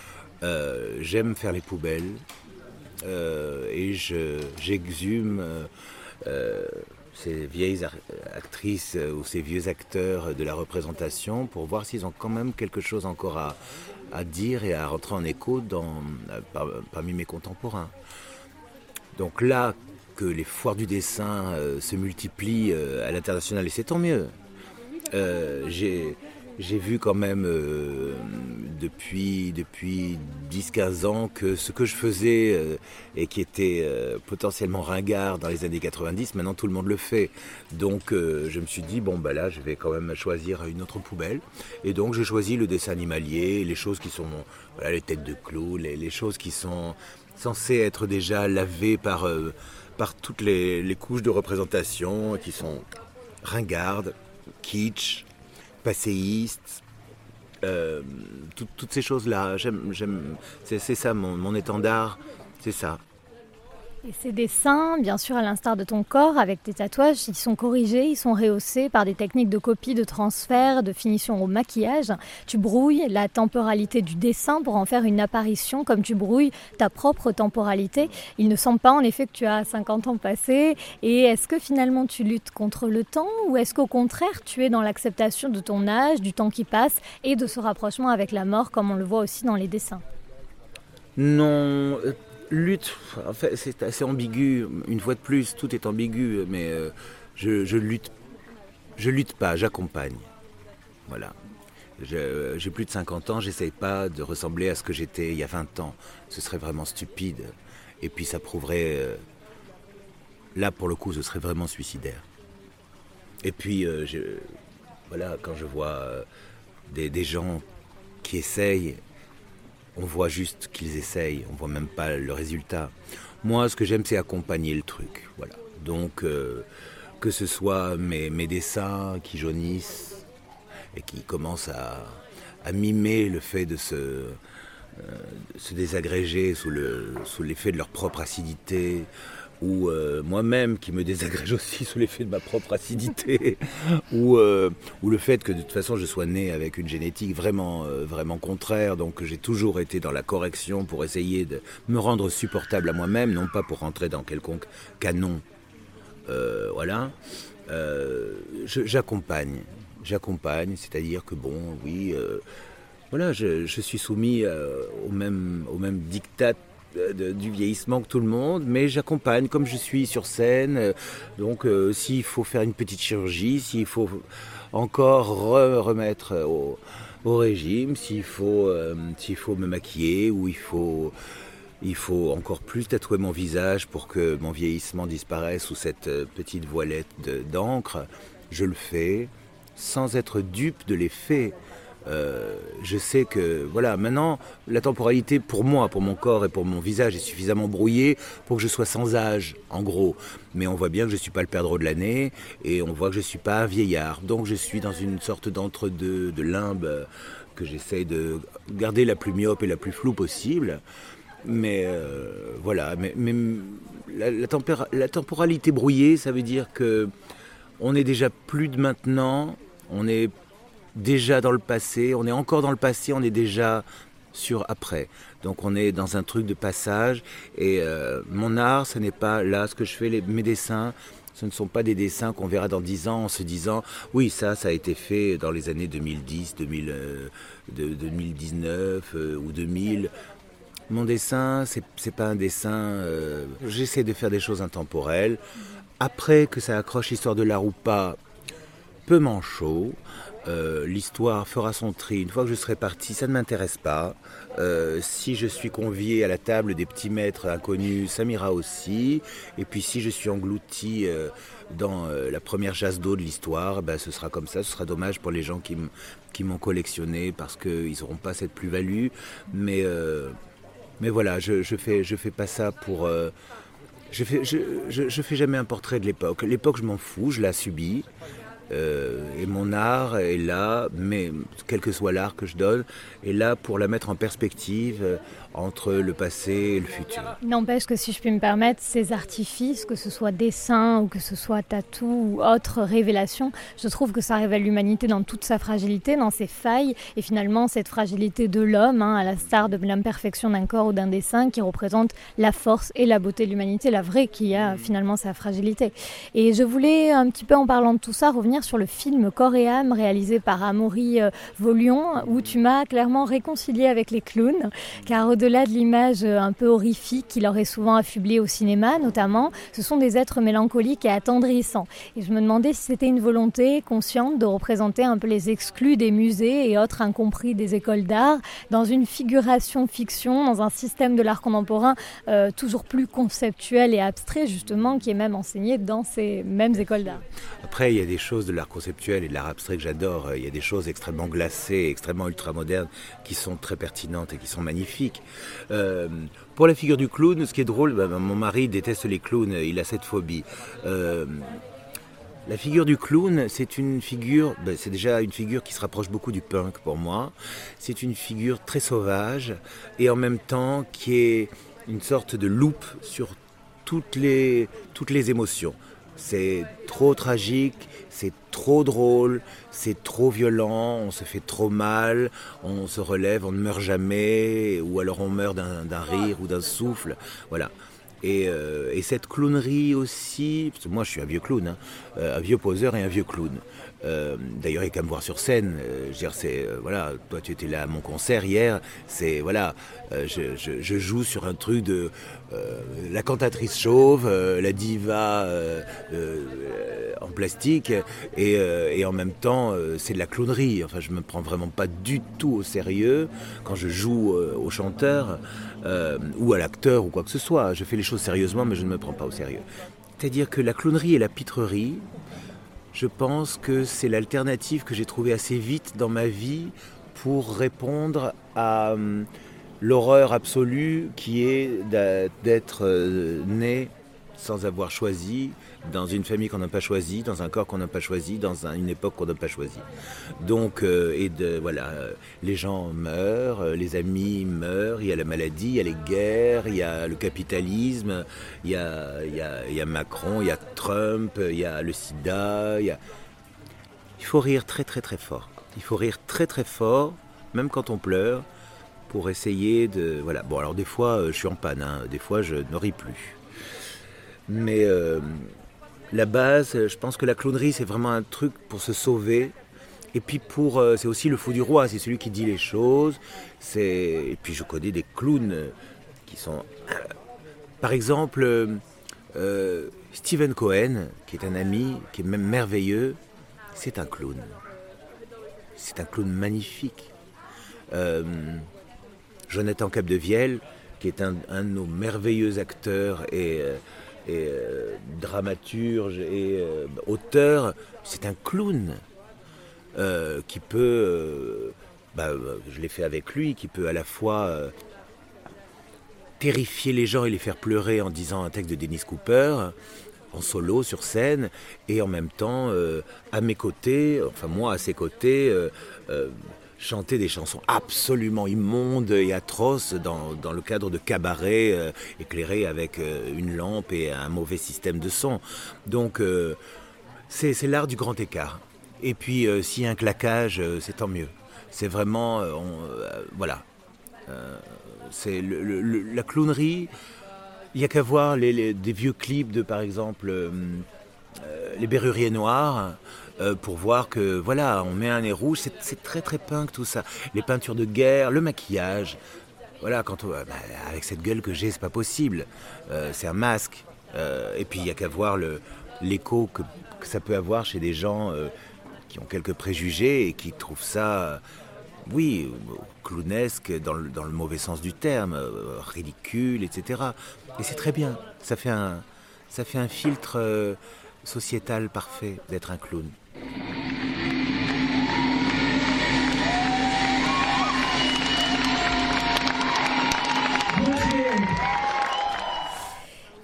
Euh, j'aime faire les poubelles, euh, et je, j'exhume... Euh, euh, ces vieilles actrices ou ces vieux acteurs de la représentation pour voir s'ils ont quand même quelque chose encore à, à dire et à rentrer en écho dans, par, parmi mes contemporains. Donc là, que les foires du dessin euh, se multiplient euh, à l'international, et c'est tant mieux. Euh, j'ai, j'ai vu quand même euh, depuis, depuis dix à quinze ans que ce que je faisais euh, et qui était euh, potentiellement ringard dans les années quatre-vingt-dix, maintenant tout le monde le fait. Donc euh, je me suis dit, bon bah là je vais quand même choisir une autre poubelle. Et donc j'ai choisi le dessin animalier, les choses qui sont, voilà, les têtes de clous, les, les choses qui sont censées être déjà lavées par, euh, par toutes les, les couches de représentation qui sont ringardes, kitsch, passéistes. Euh, tout, toutes ces choses-là, j'aime, j'aime, c'est, c'est ça mon, mon étendard, c'est ça. Et ces dessins, bien sûr à l'instar de ton corps, avec tes tatouages, ils sont corrigés, ils sont rehaussés par des techniques de copie, de transfert, de finition au maquillage. Tu brouilles la temporalité du dessin pour en faire une apparition, comme tu brouilles ta propre temporalité. Il ne semble pas en effet que tu as cinquante ans passés. Et est-ce que finalement tu luttes contre le temps, ou est-ce qu'au contraire tu es dans l'acceptation de ton âge, du temps qui passe et de ce rapprochement avec la mort, comme on le voit aussi dans les dessins? Non... Euh... Lutte, en fait, c'est assez ambigu. Une fois de plus, tout est ambigu, mais euh, je, je lutte, je lutte pas, j'accompagne. Voilà. Je, j'ai plus de cinquante ans, j'essaye pas de ressembler à ce que j'étais il y a vingt ans. Ce serait vraiment stupide. Et puis ça prouverait, euh, là pour le coup, ce serait vraiment suicidaire. Et puis, euh, je, voilà, quand je vois euh, des, des gens qui essayent. On voit juste qu'ils essayent, on voit même pas le résultat. Moi, ce que j'aime, c'est accompagner le truc. Voilà. Donc, euh, que ce soit mes, mes dessins qui jaunissent et qui commencent à, à mimer le fait de se, euh, se désagréger sous, le, sous l'effet de leur propre acidité, ou euh, moi-même qui me désagrège aussi sous l'effet de ma propre acidité, ou, euh, ou le fait que de toute façon je sois né avec une génétique vraiment, euh, vraiment contraire, donc j'ai toujours été dans la correction pour essayer de me rendre supportable à moi-même, non pas pour rentrer dans quelconque canon. Euh, voilà. Euh, je, j'accompagne, j'accompagne, c'est-à-dire que bon, oui, euh, voilà, je, je suis soumis euh, au même, au même diktat De, du vieillissement que tout le monde, mais j'accompagne comme je suis sur scène. Euh, donc euh, s'il faut faire une petite chirurgie, s'il faut encore re- remettre au, au régime, s'il faut, euh, s'il faut me maquiller, ou il faut, il faut encore plus tatouer mon visage pour que mon vieillissement disparaisse sous cette petite voilette de, d'encre, je le fais sans être dupe de l'effet. Euh, je sais que, voilà, maintenant, la temporalité pour moi, pour mon corps et pour mon visage est suffisamment brouillée pour que je sois sans âge, en gros. Mais on voit bien que je ne suis pas le perdreau de l'année et on voit que je ne suis pas un vieillard. Donc je suis dans une sorte d'entre-deux, de limbe que j'essaye de garder la plus myope et la plus floue possible. Mais euh, voilà, mais, mais la, la, tempéra- la temporalité brouillée, ça veut dire que on est déjà plus de maintenant, on est déjà dans le passé, on est encore dans le passé, on est déjà sur après. Donc on est dans un truc de passage et euh, mon art, ce n'est pas là ce que je fais, les, mes dessins, ce ne sont pas des dessins qu'on verra dans dix ans en se disant oui, ça, ça a été fait dans les années deux mille dix, deux mille, euh, de, deux mille dix-neuf euh, ou deux mille. Mon dessin, c'est, c'est pas un dessin, euh, j'essaie de faire des choses intemporelles. Après que ça accroche Histoire de l'art ou pas, peu manchot. Euh, l'histoire fera son tri. Une fois que je serai parti, ça ne m'intéresse pas. Euh, si je suis convié à la table des petits maîtres inconnus, ça m'ira aussi. Et puis si je suis englouti euh, dans euh, la première chasse d'eau de l'histoire, ben, ce sera comme ça. Ce sera dommage pour les gens qui, m- qui m'ont collectionné parce qu'ils n'auront pas cette plus-value. Mais, euh, mais voilà, je, je fais, je fais pas ça pour... Euh, je fais, je, je, je fais jamais un portrait de l'époque. L'époque, je m'en fous, je la subis. Euh, et mon art est là, mais quel que soit l'art que je donne, est là pour la mettre en perspective euh, entre le passé et le futur. N'empêche que si je puis me permettre, ces artifices, que ce soit dessin ou que ce soit tatou ou autre révélation, je trouve que ça révèle l'humanité dans toute sa fragilité, dans ses failles, et finalement cette fragilité de l'homme, hein, à la star de l'imperfection d'un corps ou d'un dessin, qui représente la force et la beauté de l'humanité, la vraie qui a finalement sa fragilité. Et je voulais un petit peu en parlant de tout ça revenir sur le film Corps et âme réalisé par Amaury euh, Vaulion, où tu m'as clairement réconcilié avec les clowns, car au-delà de l'image un peu horrifique qui leur est souvent affublée au cinéma notamment, ce sont des êtres mélancoliques et attendrissants. Et je me demandais si c'était une volonté consciente de représenter un peu les exclus des musées et autres incompris des écoles d'art dans une figuration fiction, dans un système de l'art contemporain euh, toujours plus conceptuel et abstrait justement, qui est même enseigné dans ces mêmes écoles d'art. Après, il y a des choses de l'art conceptuel et de l'art abstrait que j'adore. Il y a des choses extrêmement glacées, extrêmement ultramodernes qui sont très pertinentes et qui sont magnifiques. Euh, pour la figure du clown, ce qui est drôle, bah, mon mari déteste les clowns, il a cette phobie. Euh, la figure du clown, c'est une figure, bah, c'est déjà une figure qui se rapproche beaucoup du punk pour moi. C'est une figure très sauvage et en même temps qui est une sorte de loupe sur toutes les, toutes les émotions. C'est trop tragique, c'est trop drôle, c'est trop violent, on se fait trop mal, on se relève, on ne meurt jamais, ou alors on meurt d'un, d'un rire ou d'un souffle, voilà. Et, euh, et cette clownerie aussi, parce que moi je suis un vieux clown, hein, euh, un vieux poseur et un vieux clown. Euh, d'ailleurs, il n'y a qu'à me voir sur scène. Euh, je veux dire, c'est euh, voilà, toi tu étais là à mon concert hier. C'est voilà, euh, je, je, je joue sur un truc de euh, la cantatrice chauve, euh, la diva euh, euh, en plastique, et, euh, et en même temps, euh, c'est de la clownerie. Enfin, je me prends vraiment pas du tout au sérieux quand je joue euh, au chanteur euh, ou à l'acteur ou quoi que ce soit. Je fais les choses sérieusement, mais je ne me prends pas au sérieux. C'est-à-dire que la clownerie et la pitrerie, je pense que c'est l'alternative que j'ai trouvée assez vite dans ma vie pour répondre à euh, l'horreur absolue qui est d'être euh, né sans avoir choisi, dans une famille qu'on n'a pas choisie, dans un corps qu'on n'a pas choisi, dans un, une époque qu'on n'a pas choisie. Donc, euh, et de, voilà, euh, les gens meurent, euh, les amis meurent, il y a la maladie, il y a les guerres, il y a le capitalisme, il y a, il y a, il y a Macron, il y a Trump, il y a le sida, il y a... Il faut rire très très très fort. Il faut rire très très fort, même quand on pleure, pour essayer de... Voilà. Bon, alors des fois, euh, je suis en panne, hein. Des fois, je ne ris plus. Mais euh, la base, je pense que la clownerie, c'est vraiment un truc pour se sauver. Et puis pour, euh, c'est aussi le fou du roi, c'est celui qui dit les choses. C'est... Et puis je connais des clowns qui sont... Euh, par exemple, euh, Steven Cohen, qui est un ami, qui est même merveilleux, c'est un clown. C'est un clown magnifique. Euh, Jonathan Capdevielle, qui est un, un de nos merveilleux acteurs et... Euh, et euh, dramaturge et euh, auteur, c'est un clown euh, qui peut, euh, bah, je l'ai fait avec lui, qui peut à la fois euh, terrifier les gens et les faire pleurer en disant un texte de Dennis Cooper, en solo sur scène, et en même temps euh, à mes côtés, enfin moi à ses côtés, euh, euh, chanter des chansons absolument immondes et atroces dans, dans le cadre de cabarets euh, éclairés avec euh, une lampe et un mauvais système de son. Donc euh, c'est, c'est l'art du grand écart. Et puis euh, s'il y a un claquage, euh, c'est tant mieux. C'est vraiment... Euh, on, euh, voilà. Euh, c'est le, le, le, la clownerie, il n'y a qu'à voir les, les, des vieux clips de, par exemple, euh, euh, les Berruriers Noirs, Euh, pour voir que, voilà, on met un nez rouge, c'est, c'est très très punk tout ça. Les peintures de guerre, le maquillage, voilà, quand on, bah, avec cette gueule que j'ai, c'est pas possible. Euh, c'est un masque. Euh, et puis il n'y a qu'à voir le, l'écho que, que ça peut avoir chez des gens euh, qui ont quelques préjugés et qui trouvent ça, euh, oui, clownesque dans le, dans le mauvais sens du terme, euh, ridicule, et cetera. Et c'est très bien. Ça fait un, ça fait un filtre euh, sociétal parfait d'être un clown.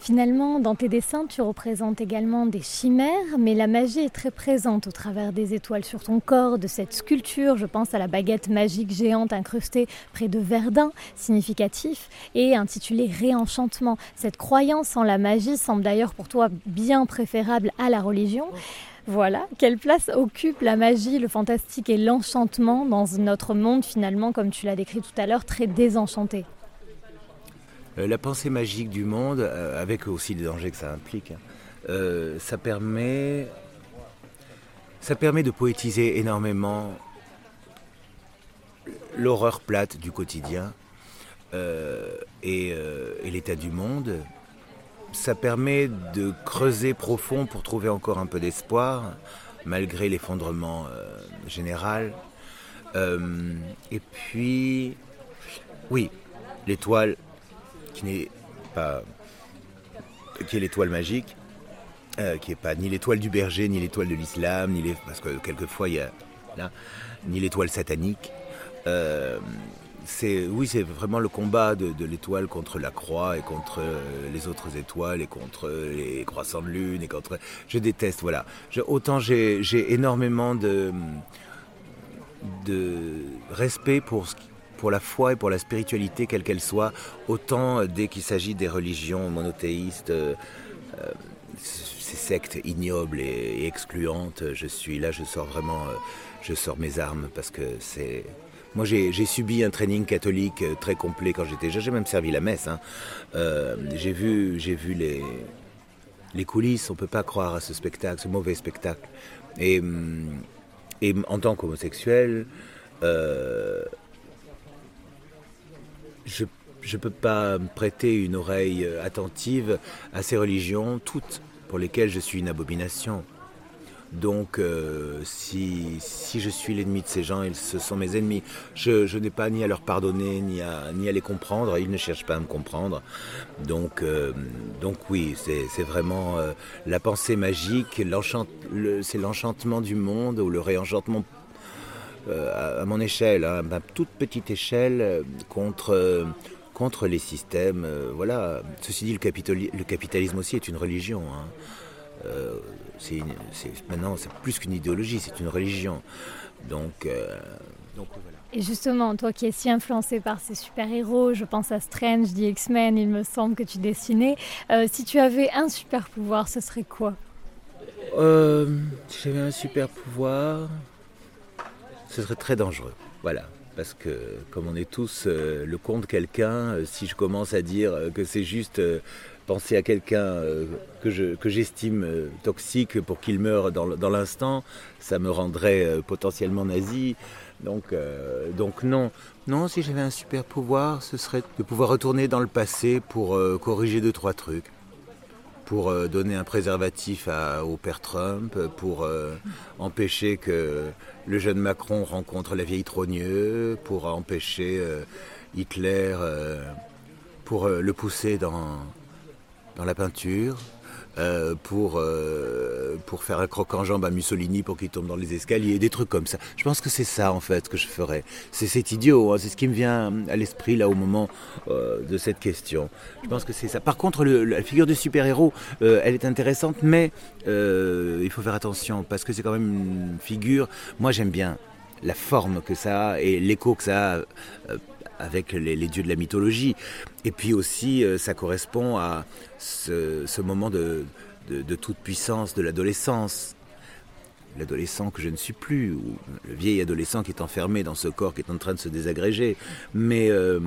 Finalement, dans tes dessins, tu représentes également des chimères, mais la magie est très présente au travers des étoiles sur ton corps, de cette sculpture. Je pense à la baguette magique géante incrustée près de Verdun, significatif, et intitulée Réenchantement. Cette croyance en la magie semble d'ailleurs pour toi bien préférable à la religion. Voilà, quelle place occupe la magie, le fantastique et l'enchantement dans notre monde finalement, comme tu l'as décrit tout à l'heure, très désenchanté? La pensée magique du monde, euh, avec aussi les dangers que ça implique, hein, euh, ça permet, ça permet de poétiser énormément l'horreur plate du quotidien euh, et, euh, et l'état du monde. Ça permet de creuser profond pour trouver encore un peu d'espoir, malgré l'effondrement euh, général. Euh, et puis, oui, l'étoile qui n'est pas, qui est l'étoile magique, euh, qui n'est pas ni l'étoile du berger, ni l'étoile de l'islam, ni les, parce que quelquefois il y a là, ni l'étoile satanique. Euh, c'est, oui, c'est vraiment le combat de, de l'étoile contre la croix et contre les autres étoiles et contre les croissants de lune et contre. Je déteste, voilà. Je, autant j'ai, j'ai énormément de, de respect pour ce qui pour la foi et pour la spiritualité, quelle qu'elle soit, autant dès qu'il s'agit des religions monothéistes, euh, ces sectes ignobles et, et excluantes, je suis là, je sors vraiment, euh, je sors mes armes parce que c'est... Moi, j'ai, j'ai subi un training catholique très complet quand j'étais jeune, j'ai même servi la messe. Hein. Euh, j'ai vu, j'ai vu les, les coulisses, on ne peut pas croire à ce spectacle, ce mauvais spectacle. Et, et en tant qu'homosexuel, euh, Je ne peux pas me prêter une oreille attentive à ces religions, toutes pour lesquelles je suis une abomination. Donc, euh, si, si je suis l'ennemi de ces gens, ils, ce sont mes ennemis. Je, je n'ai pas ni à leur pardonner, ni à, ni à les comprendre. Ils ne cherchent pas à me comprendre. Donc, euh, donc oui, c'est, c'est vraiment euh, la pensée magique, l'enchant, le, c'est l'enchantement du monde ou le réenchantement à mon échelle, à ma toute petite échelle, contre, contre les systèmes. Voilà. Ceci dit, le, capitali- le capitalisme aussi est une religion. Hein. Euh, c'est une, c'est, maintenant, c'est plus qu'une idéologie, c'est une religion. Donc, euh, donc voilà. Et justement, toi qui es si influencé par ces super-héros, je pense à Strange, The X-Men, il me semble que tu dessinais. Euh, si tu avais un super-pouvoir, ce serait quoi ? euh, Si j'avais un super-pouvoir... Ce serait très dangereux, voilà, parce que comme on est tous euh, le compte de quelqu'un, euh, si je commence à dire euh, que c'est juste euh, penser à quelqu'un euh, que, je, que j'estime euh, toxique pour qu'il meure dans, dans l'instant, ça me rendrait euh, potentiellement nazi, donc, euh, donc non. Non, si j'avais un super pouvoir, ce serait de pouvoir retourner dans le passé pour euh, corriger deux, trois trucs. Pour euh, donner un préservatif à, au père Trump, pour euh, empêcher que le jeune Macron rencontre la vieille Trogneux, pour empêcher euh, Hitler, euh, pour euh, le pousser dans, dans la peinture, euh, pour, euh, pour faire un croc-en-jambe à Mussolini pour qu'il tombe dans les escaliers, des trucs comme ça. Je pense que c'est ça en fait que je ferais. C'est, c'est idiot, hein, c'est ce qui me vient à l'esprit là au moment euh, de cette question. Je pense que c'est ça. Par contre, le, la figure du super-héros, euh, elle est intéressante, mais euh, il faut faire attention parce que c'est quand même une figure. Moi, j'aime bien la forme que ça a et l'écho que ça a euh, avec les, les dieux de la mythologie. Et puis aussi, euh, ça correspond à ce, ce moment de, de, de toute puissance de l'adolescence. L'adolescent que je ne suis plus, ou le vieil adolescent qui est enfermé dans ce corps qui est en train de se désagréger. Mais... Euh,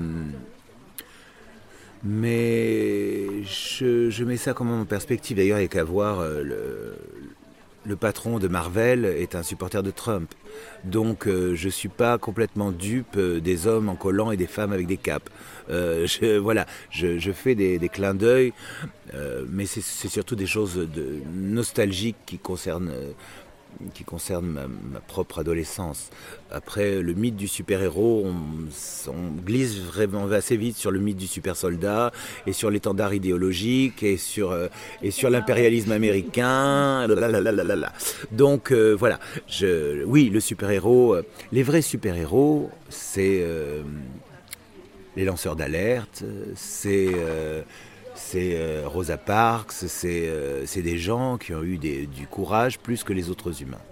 Mais je, je mets ça comme en perspective. D'ailleurs, il n'y a qu'à voir, euh, le, le patron de Marvel est un supporter de Trump. Donc, euh, je ne suis pas complètement dupe euh, des hommes en collant et des femmes avec des capes. Euh, je, voilà, je, je fais des, des clins d'œil, euh, mais c'est, c'est surtout des choses de nostalgiques qui concernent... Euh, qui concerne ma, ma propre adolescence. Après, le mythe du super-héros, on, on glisse vraiment assez vite sur le mythe du super-soldat et sur l'étendard idéologique et sur, euh, et sur l'impérialisme américain. Lalalala. Donc, euh, voilà. Je, oui, le super-héros, euh, les vrais super-héros, c'est euh, les lanceurs d'alerte, c'est... Euh, c'est euh, Rosa Parks, c'est, euh, c'est des gens qui ont eu des, du courage plus que les autres humains.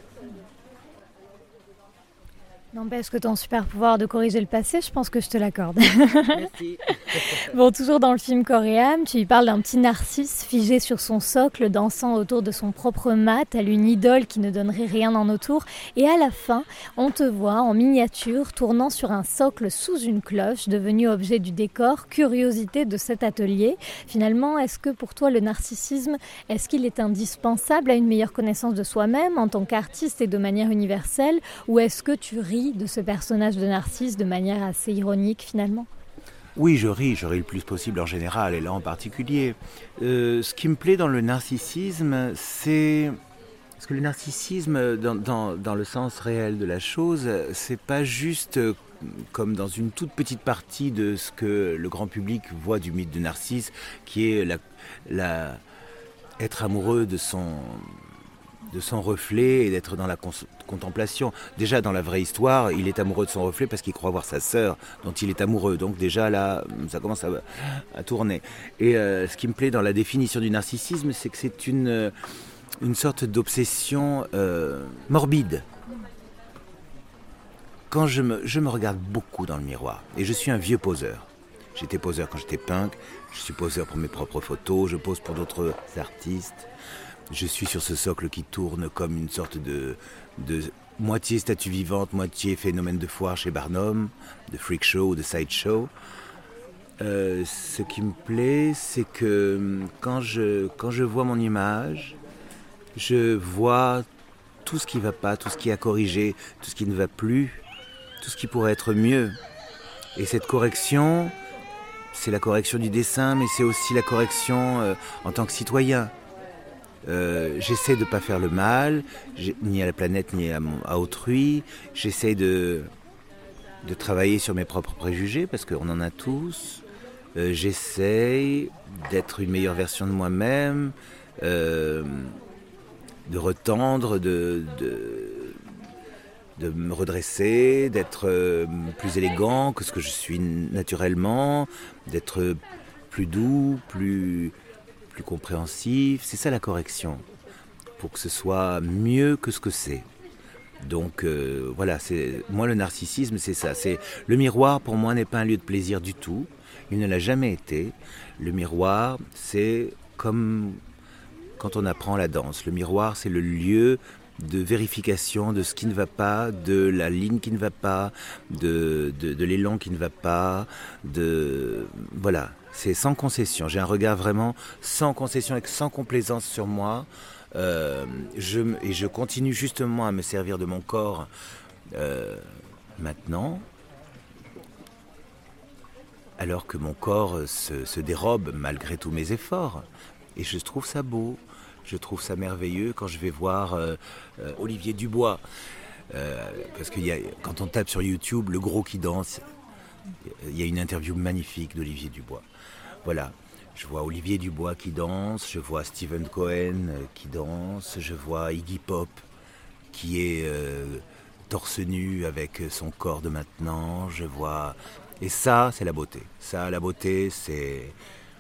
N'empêche que ton super pouvoir de corriger le passé, je pense que je te l'accorde. Merci. Bon, toujours dans le film Coréam, tu y parles d'un petit narcisse figé sur son socle, dansant autour de son propre mât, tel une idole qui ne donnerait rien en autour. Et à la fin, on te voit en miniature, tournant sur un socle sous une cloche, devenu objet du décor, curiosité de cet atelier. Finalement, est-ce que pour toi, le narcissisme, est-ce qu'il est indispensable à une meilleure connaissance de soi-même en tant qu'artiste et de manière universelle, ou est-ce que tu ris de ce personnage de Narcisse de manière assez ironique finalement? Oui, je ris, je ris le plus possible en général, et là en particulier. Euh, ce qui me plaît dans le narcissisme, c'est... Parce que le narcissisme, dans, dans, dans le sens réel de la chose, c'est pas juste comme dans une toute petite partie de ce que le grand public voit du mythe de Narcisse, qui est la, la, être amoureux de son... de son reflet et d'être dans la cons- contemplation. Déjà, dans la vraie histoire, il est amoureux de son reflet parce qu'il croit voir sa sœur dont il est amoureux. Donc déjà, là, ça commence à, à tourner. Et euh, ce qui me plaît dans la définition du narcissisme, c'est que c'est une, une sorte d'obsession euh, morbide. Quand je me, je me regarde beaucoup dans le miroir, et je suis un vieux poseur. J'étais poseur quand j'étais punk, je suis poseur pour mes propres photos, je pose pour d'autres artistes. Je suis sur ce socle qui tourne comme une sorte de, de moitié statue vivante, moitié phénomène de foire chez Barnum, de freak show, de side show. Euh, ce qui me plaît, c'est que quand je, quand je vois mon image, je vois tout ce qui ne va pas, tout ce qui est à corriger, tout ce qui ne va plus, tout ce qui pourrait être mieux. Et cette correction, c'est la correction du dessin, mais c'est aussi la correction euh, en tant que citoyen. Euh, j'essaie de ne pas faire le mal, ni à la planète, ni à, mon, à autrui. J'essaie de, de travailler sur mes propres préjugés, parce qu'on en a tous. Euh, j'essaie d'être une meilleure version de moi-même, euh, de retendre, de, de, de me redresser, d'être euh, plus élégant que ce que je suis naturellement, d'être plus doux, plus... plus compréhensif, c'est ça la correction, pour que ce soit mieux que ce que c'est. Donc euh, voilà, c'est, moi le narcissisme c'est ça, c'est, le miroir pour moi n'est pas un lieu de plaisir du tout, il ne l'a jamais été. Le miroir c'est comme quand on apprend la danse, le miroir c'est le lieu de vérification de ce qui ne va pas, de la ligne qui ne va pas, de, de, de l'élan qui ne va pas, de... Voilà, c'est sans concession. J'ai un regard vraiment sans concession et sans complaisance sur moi. Euh, je, et je continue justement à me servir de mon corps euh, maintenant, alors que mon corps se, se dérobe malgré tous mes efforts. Et je trouve ça beau. Je trouve ça merveilleux quand je vais voir euh, euh, Olivier Dubois. Euh, parce que y a, quand on tape sur YouTube, le gros qui danse, il y a une interview magnifique d'Olivier Dubois. Voilà, je vois Olivier Dubois qui danse, je vois Stephen Cohen qui danse, je vois Iggy Pop qui est euh, torse nu avec son corps de maintenant, je vois... Et ça, c'est la beauté. Ça, la beauté, c'est...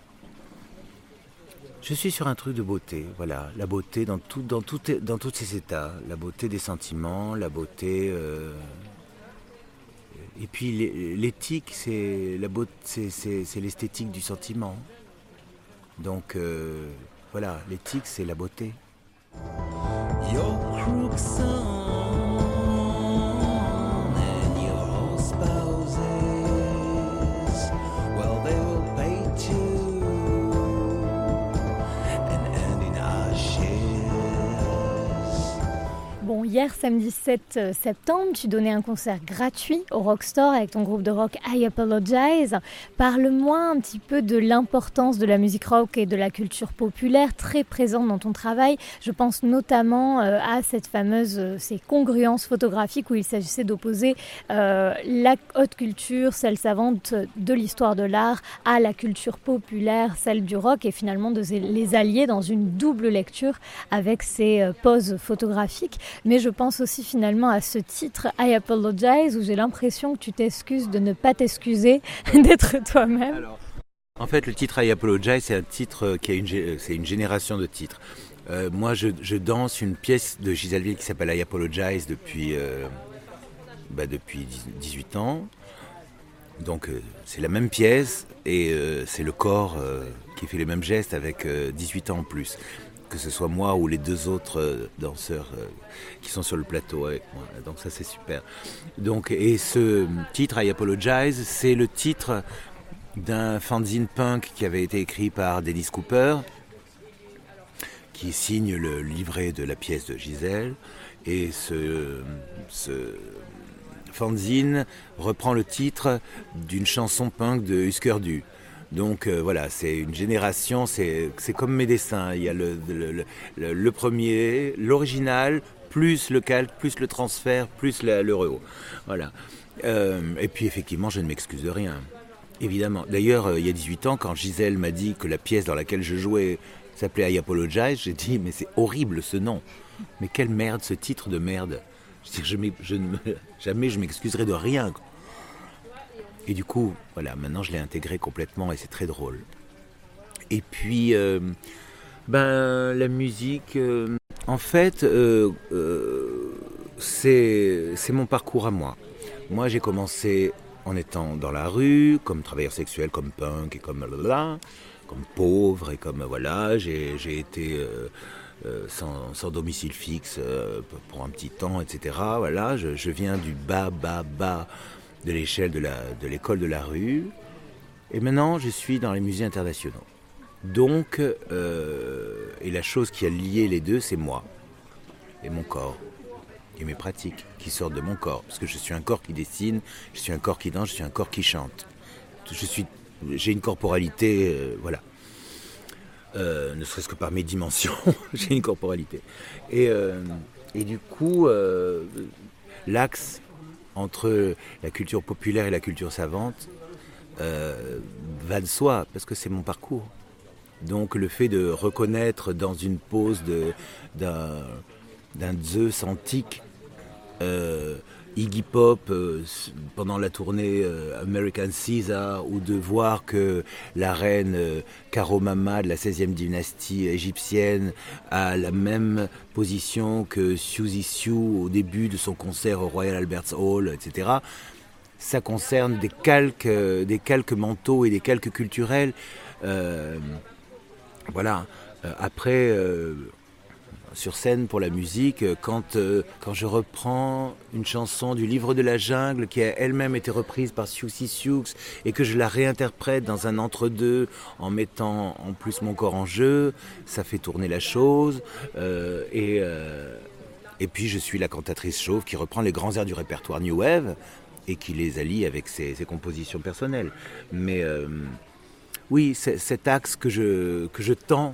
Je suis sur un truc de beauté, voilà, la beauté dans tout, dans tout, dans tous ses états, la beauté des sentiments, la beauté, euh... et puis l'éthique, c'est la beauté, c'est, c'est, c'est l'esthétique du sentiment. Donc euh, voilà, l'éthique, c'est la beauté. Your crooks on and your spouses, well they will pay too. Bon, hier, samedi sept septembre, tu donnais un concert gratuit au Rockstore avec ton groupe de rock I Apologize. Parle-moi un petit peu de l'importance de la musique rock et de la culture populaire très présente dans ton travail. Je pense notamment euh, à cette fameuse, euh, ces congruences photographiques où il s'agissait d'opposer euh, la haute culture, celle savante de l'histoire de l'art, à la culture populaire, celle du rock, et finalement de les allier dans une double lecture avec ces euh, poses photographiques. Mais je pense aussi finalement à ce titre I Apologize où j'ai l'impression que tu t'excuses de ne pas t'excuser d'être toi-même. Alors, En fait, le titre I Apologize, c'est un titre qui a une, c'est une génération de titres. Euh, moi, je, je danse une pièce de Gisèle Ville qui s'appelle I Apologize depuis, euh, bah, depuis dix-huit ans. Donc, euh, c'est la même pièce et euh, c'est le corps euh, qui fait les mêmes gestes avec euh, dix-huit ans en plus. Que ce soit moi ou les deux autres euh, danseurs euh, qui sont sur le plateau avec moi. Donc ça, c'est super. Donc, et ce titre, I Apologize, c'est le titre d'un fanzine punk qui avait été écrit par Dennis Cooper, qui signe le livret de la pièce de Gisèle. Et ce, ce fanzine reprend le titre d'une chanson punk de Husker Du. Donc euh, voilà, c'est une génération, c'est, c'est comme mes dessins. Il y a le, le, le, le premier, l'original, plus le calque, plus le transfert, plus la, le rehaut. Voilà. Euh, et puis effectivement, je ne m'excuse de rien. Évidemment. D'ailleurs, euh, il y a dix-huit ans, quand Gisèle m'a dit que la pièce dans laquelle je jouais s'appelait I Apologize, j'ai dit, mais c'est horrible ce nom. Mais quelle merde, ce titre de merde. Je, je, je ne, jamais je m'excuserai de rien. Et du coup, voilà, maintenant je l'ai intégré complètement et c'est très drôle. Et puis, euh, ben, la musique, euh, en fait, euh, euh, c'est, c'est mon parcours à moi. Moi, j'ai commencé en étant dans la rue, comme travailleur sexuel, comme punk et comme là, comme pauvre et comme voilà, j'ai, j'ai été euh, euh, sans, sans domicile fixe euh, pour un petit temps, et cetera. Voilà, je, je viens du bas, bas, bas de l'échelle de, la, de l'école de la rue. Et maintenant, je suis dans les musées internationaux. Donc, euh, et la chose qui a lié les deux, c'est moi et mon corps. Et mes pratiques qui sortent de mon corps. Parce que je suis un corps qui dessine, je suis un corps qui danse, je suis un corps qui chante. Je suis, j'ai une corporalité, euh, voilà. Euh, ne serait-ce que par mes dimensions, j'ai une corporalité. Et, euh, et du coup, euh, l'axe entre la culture populaire et la culture savante euh, va de soi, parce que c'est mon parcours. Donc le fait de reconnaître dans une pose de, d'un, d'un Zeus antique euh, Iggy Pop euh, pendant la tournée euh, American Caesar, ou de voir que la reine euh, Karomama de la seizième dynastie égyptienne a la même position que Siouxsie Sioux au début de son concert au Royal Albert Hall, et cetera. Ça concerne des calques, euh, des calques mentaux et des calques culturels. Euh, voilà. Euh, après... Euh, sur scène pour la musique, quand, euh, quand je reprends une chanson du Livre de la Jungle qui a elle-même été reprise par Siouxsie Sioux et que je la réinterprète dans un entre-deux en mettant en plus mon corps en jeu, ça fait tourner la chose. Euh, et, euh, et puis je suis la cantatrice chauve qui reprend les grands airs du répertoire New Wave et qui les allie avec ses, ses compositions personnelles. Mais euh, oui, c'est cet axe que je, que je tends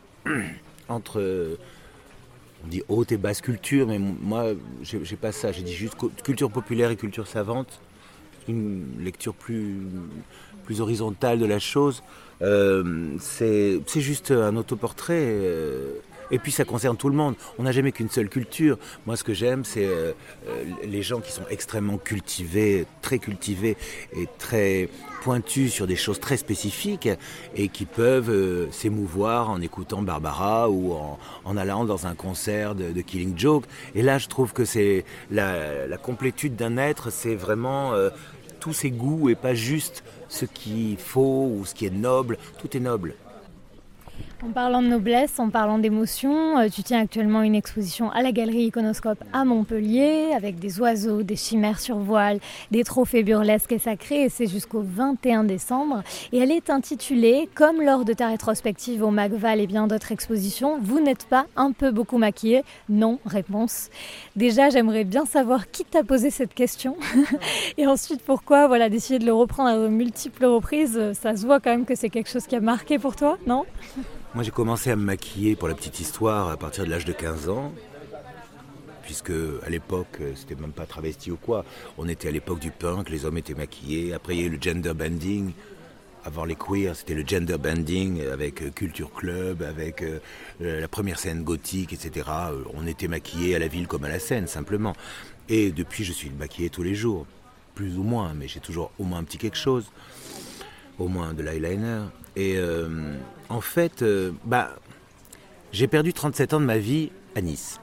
entre... On dit haute et basse culture, mais moi, j'ai, j'ai pas ça. J'ai dit juste culture populaire et culture savante. Une lecture plus, plus horizontale de la chose. Euh, c'est, c'est juste un autoportrait. Euh, et puis ça concerne tout le monde. On n'a jamais qu'une seule culture. Moi, ce que j'aime, c'est euh, les gens qui sont extrêmement cultivés, très cultivés et très pointus sur des choses très spécifiques et qui peuvent euh, s'émouvoir en écoutant Barbara ou en, en allant dans un concert de, de Killing Joke. Et là, je trouve que c'est la, la complétude d'un être, c'est vraiment euh, tous ses goûts et pas juste ce qu'il faut ou ce qui est noble. Tout est noble. En parlant de noblesse, en parlant d'émotion, euh, tu tiens actuellement une exposition à la Galerie Iconoscope à Montpellier avec des oiseaux, des chimères sur voile, des trophées burlesques et sacrés, et c'est jusqu'au vingt et un décembre. Et elle est intitulée, comme lors de ta rétrospective au Macval et bien d'autres expositions, vous n'êtes pas un peu beaucoup maquillée ? Non, réponse. Déjà, j'aimerais bien savoir qui t'a posé cette question et ensuite pourquoi voilà, d'essayer de le reprendre à de multiples reprises. Ça se voit quand même que c'est quelque chose qui a marqué pour toi, non ? Moi, j'ai commencé à me maquiller, pour la petite histoire, à partir de l'âge de quinze ans, puisque à l'époque, c'était même pas travesti ou quoi. On était à l'époque du punk, les hommes étaient maquillés. Après, il y a eu le gender bending. Avant les queers, c'était le gender bending avec Culture Club, avec euh, la première scène gothique, et cetera. On était maquillés à la ville comme à la scène, simplement. Et depuis, je suis maquillé tous les jours, plus ou moins, mais j'ai toujours au moins un petit quelque chose. au moins de l'eyeliner. Et euh, en fait, euh, bah, j'ai perdu trente-sept ans de ma vie à Nice.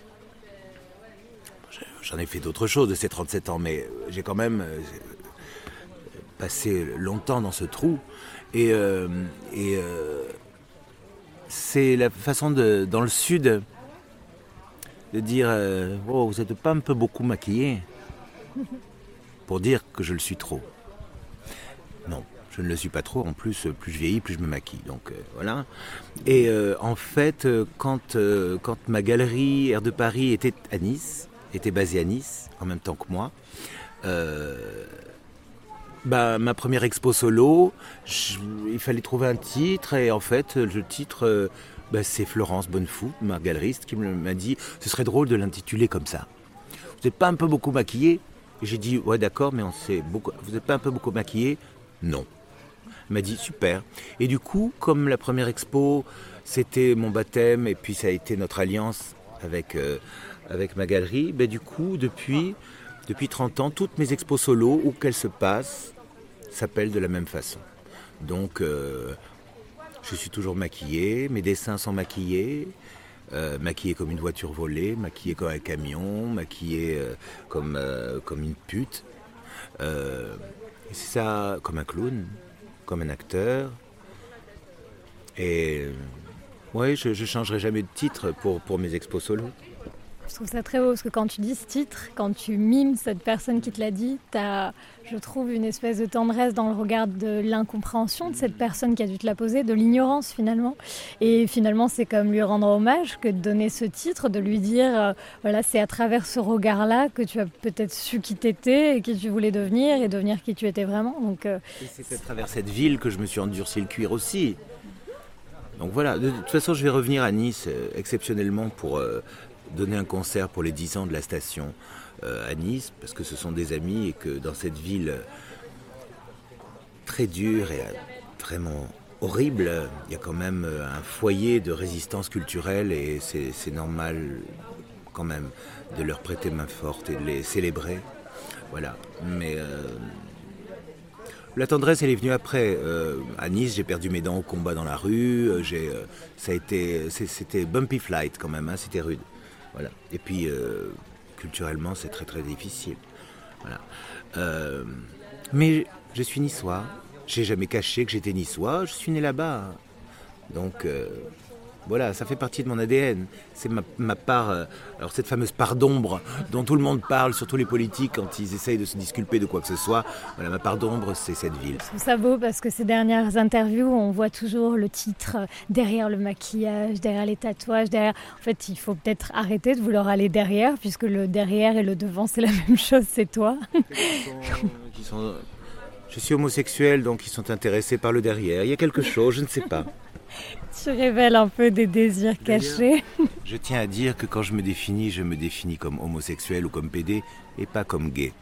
J'en ai fait d'autres choses de ces trente-sept ans, mais j'ai quand même euh, passé longtemps dans ce trou. Et, euh, et euh, c'est la façon de, dans le sud de dire euh, oh, vous n'êtes pas un peu beaucoup maquillé pour dire que je le suis trop. Non, je ne le suis pas trop. En plus, plus je vieillis, plus je me maquille. Donc euh, voilà. Et euh, en fait, quand, euh, quand ma galerie Air de Paris était à Nice, était basée à Nice, en même temps que moi, euh, bah, ma première expo solo, je, il fallait trouver un titre. Et en fait, le titre, euh, bah, c'est Florence Bonnefou, ma galeriste, qui m'a dit ce serait drôle de l'intituler comme ça. Vous n'êtes pas un peu beaucoup maquillée ? Et j'ai dit ouais, d'accord, mais on sait beaucoup. Vous n'êtes pas un peu beaucoup maquillée ? Non. Elle m'a dit super. Et du coup, comme la première expo, c'était mon baptême et puis ça a été notre alliance avec, euh, avec ma galerie, ben, du coup, depuis, depuis trente ans, toutes mes expos solo, où qu'elles se passent, s'appellent de la même façon. Donc, euh, je suis toujours maquillée, mes dessins sont maquillés, euh, maquillée comme une voiture volée, maquillée comme un camion, maquillée euh, comme, euh, comme une pute. Euh, Et c'est ça, comme un clown, comme un acteur. Et ouais, je ne changerai jamais de titre pour, pour mes expos solo. Je trouve ça très beau parce que quand tu dis ce titre, quand tu mimes cette personne qui te l'a dit, tu as, je trouve, une espèce de tendresse dans le regard de l'incompréhension de cette personne qui a dû te la poser, de l'ignorance finalement. Et finalement, c'est comme lui rendre hommage que de donner ce titre, de lui dire, euh, voilà, c'est à travers ce regard-là que tu as peut-être su qui t'étais et qui tu voulais devenir et devenir qui tu étais vraiment. Donc, euh, et c'est à travers cette ville que je me suis endurci le cuir aussi. Donc voilà, de toute façon, je vais revenir à Nice euh, exceptionnellement pour... Euh, donner un concert pour les dix ans de la station euh, à Nice, parce que ce sont des amis et que dans cette ville très dure et vraiment horrible, il y a quand même un foyer de résistance culturelle et c'est, c'est normal quand même de leur prêter main forte et de les célébrer. Voilà. Mais euh, la tendresse, elle est venue après. Euh, à Nice, j'ai perdu mes dents au combat dans la rue. J'ai, euh, ça a été, c'était bumpy flight quand même, hein, c'était rude. Voilà. Et puis, euh, culturellement, c'est très très difficile. Voilà. Euh, mais je suis niçois. J'ai jamais caché que j'étais niçois. Je suis né là-bas. Donc, euh, voilà, ça fait partie de mon A D N. C'est ma, ma part. Euh, alors, cette fameuse part d'ombre dont tout le monde parle, surtout les politiques, quand ils essayent de se disculper de quoi que ce soit. Voilà, ma part d'ombre, c'est cette ville. Je trouve ça beau parce que ces dernières interviews, on voit toujours le titre derrière le maquillage, derrière les tatouages, derrière. En fait, il faut peut-être arrêter de vouloir aller derrière, puisque le derrière et le devant, c'est la même chose, c'est toi. Qui sont... Je suis homosexuel, donc ils sont intéressés par le derrière. Il y a quelque chose, je ne sais pas. Tu révèles un peu des désirs cachés. Je tiens à dire que quand je me définis, je me définis comme homosexuel ou comme pédé et pas comme gay.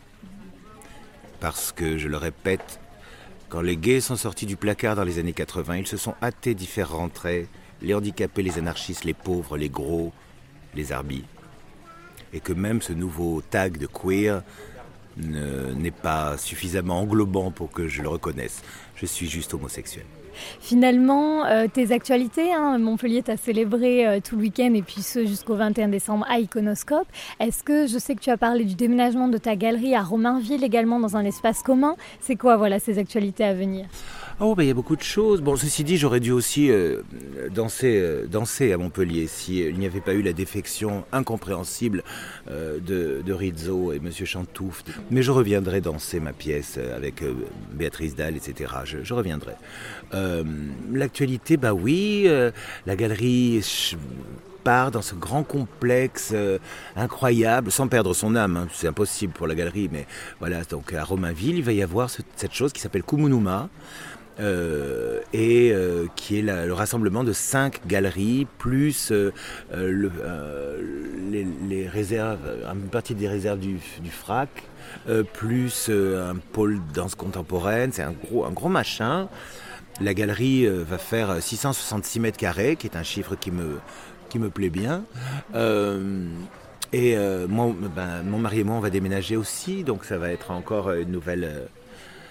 Parce que, je le répète, quand les gays sont sortis du placard dans les années quatre-vingts, ils se sont hâtés d'y faire rentrer les handicapés, les anarchistes, les pauvres, les gros, les arbis. Et que même ce nouveau tag de queer ne, n'est pas suffisamment englobant pour que je le reconnaisse. Je suis juste homosexuel. Finalement, euh, tes actualités, hein, Montpellier t'a célébré euh, tout le week-end et puis ce jusqu'au vingt et un décembre à Iconoscope. Est-ce que, je sais que tu as parlé du déménagement de ta galerie à Romainville également dans un espace commun. C'est quoi voilà, ces actualités à venir ? Oh, ben, il y a beaucoup de choses. Bon, ceci dit, j'aurais dû aussi euh, danser, euh, danser à Montpellier si il n'y avait pas eu la défection incompréhensible euh, de, de Rizzo et Monsieur Chantouf. Mais je reviendrai danser ma pièce avec euh, Béatrice Dalle, et cetera. Je, je reviendrai. Euh, l'actualité, bah oui, euh, la galerie part dans ce grand complexe euh, incroyable, sans perdre son âme, hein, c'est impossible pour la galerie, mais voilà, donc à Romainville, il va y avoir ce, cette chose qui s'appelle Kumunuma, euh, et euh, qui est la, le rassemblement de cinq galeries, plus euh, euh, le, euh, les, les réserves, une partie des réserves du, du F R A C, euh, plus euh, un pôle danse contemporaine, c'est un gros, un gros machin. La galerie euh, va faire six cent soixante-six mètres carrés, qui est un chiffre qui me, qui me plaît bien. Euh, et euh, moi, ben, mon mari et moi, on va déménager aussi, donc ça va être encore une nouvelle, euh,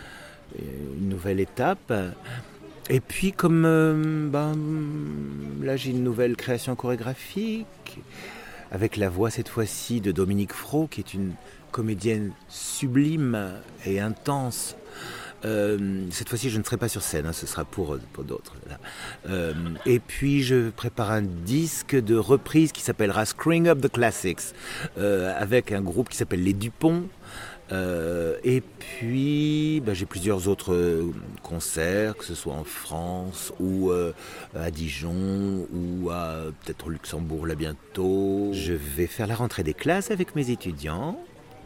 une nouvelle étape. Et puis comme euh, ben, là j'ai une nouvelle création chorégraphique, avec la voix cette fois-ci de Dominique Fro, qui est une comédienne sublime et intense. Euh, cette fois-ci, je ne serai pas sur scène, hein, ce sera pour, pour d'autres. Là. Euh, et puis, je prépare un disque de reprise qui s'appellera Screwing Up the Classics, euh, avec un groupe qui s'appelle Les Dupont. Euh, et puis, bah, j'ai plusieurs autres euh, concerts, que ce soit en France ou euh, à Dijon ou à peut-être au Luxembourg là bientôt. Je vais faire la rentrée des classes avec mes étudiants.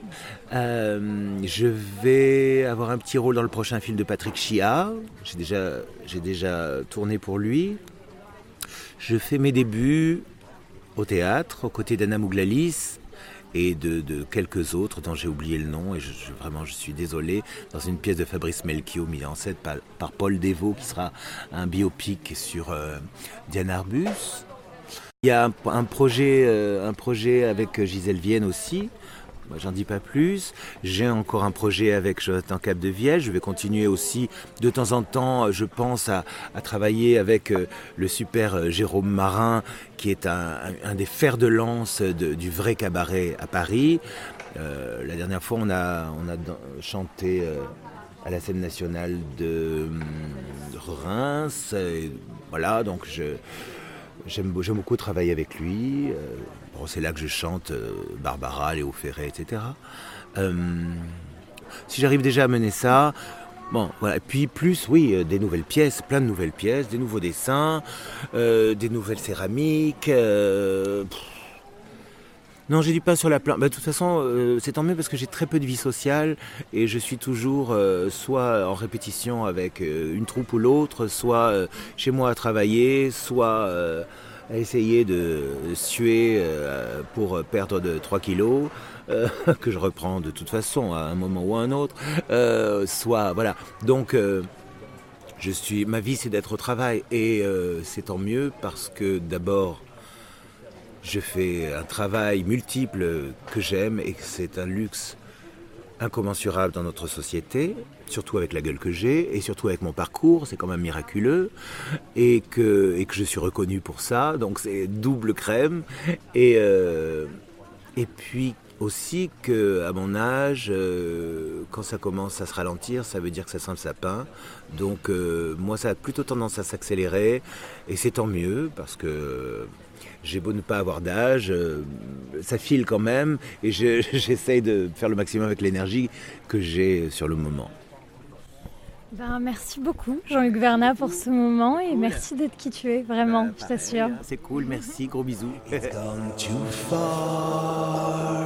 Euh, je vais avoir un petit rôle dans le prochain film de Patrick Chia. J'ai déjà, j'ai déjà tourné pour lui. Je fais mes débuts au théâtre, aux côtés d'Anna Mouglalis et de, de quelques autres dont j'ai oublié le nom. Et je, je, vraiment, je suis désolé. Dans une pièce de Fabrice Melchior, mise en scène par, par Paul Devaux, qui sera un biopic sur euh, Diane Arbus. Il y a un, un, projet, euh, un projet avec Gisèle Vienne aussi. Moi, j'en dis pas plus. J'ai encore un projet avec Jonathan Capdevielle. Je vais continuer aussi de temps en temps, je pense, à, à travailler avec euh, le super euh, Jérôme Marin, qui est un, un, un des fers de lance de, du vrai cabaret à Paris. Euh, la dernière fois, on a, on a chanté euh, à la scène nationale de, de Reims. Et voilà, donc je... J'aime, j'aime beaucoup travailler avec lui. Euh, bon, c'est là que je chante euh, Barbara, Léo Ferré, et cetera. Euh, si j'arrive déjà à mener ça, bon, voilà. Et puis plus, oui, euh, des nouvelles pièces, plein de nouvelles pièces, des nouveaux dessins, euh, des nouvelles céramiques. Euh, Non, j'ai du pain sur la planche. Bah, de toute façon, euh, c'est tant mieux parce que j'ai très peu de vie sociale et je suis toujours euh, soit en répétition avec euh, une troupe ou l'autre, soit euh, chez moi à travailler, soit euh, à essayer de suer euh, pour perdre de trois kilos, euh, que je reprends de toute façon à un moment ou à un autre, euh, soit, voilà. Donc, euh, je suis, ma vie, c'est d'être au travail et euh, c'est tant mieux parce que d'abord, je fais un travail multiple que j'aime et que c'est un luxe incommensurable dans notre société, surtout avec la gueule que j'ai et surtout avec mon parcours, c'est quand même miraculeux et que, et que je suis reconnu pour ça, donc c'est double crème. Et, euh, et puis aussi qu'à mon âge, euh, quand ça commence à se ralentir, ça veut dire que ça sent le sapin. Donc euh, moi ça a plutôt tendance à s'accélérer et c'est tant mieux parce que j'ai beau ne pas avoir d'âge, euh, ça file quand même et je, j'essaye de faire le maximum avec l'énergie que j'ai sur le moment. Ben, merci beaucoup Jean-Luc Vernat pour ce moment et cool. Merci d'être qui tu es, vraiment, euh, je t'assure. C'est cool, merci, gros bisous. It's gone too far,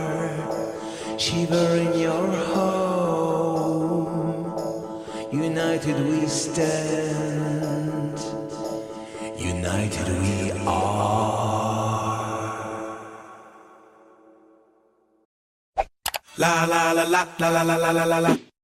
shiver in your home, united we stand, united we are. La la la la la la la la la la.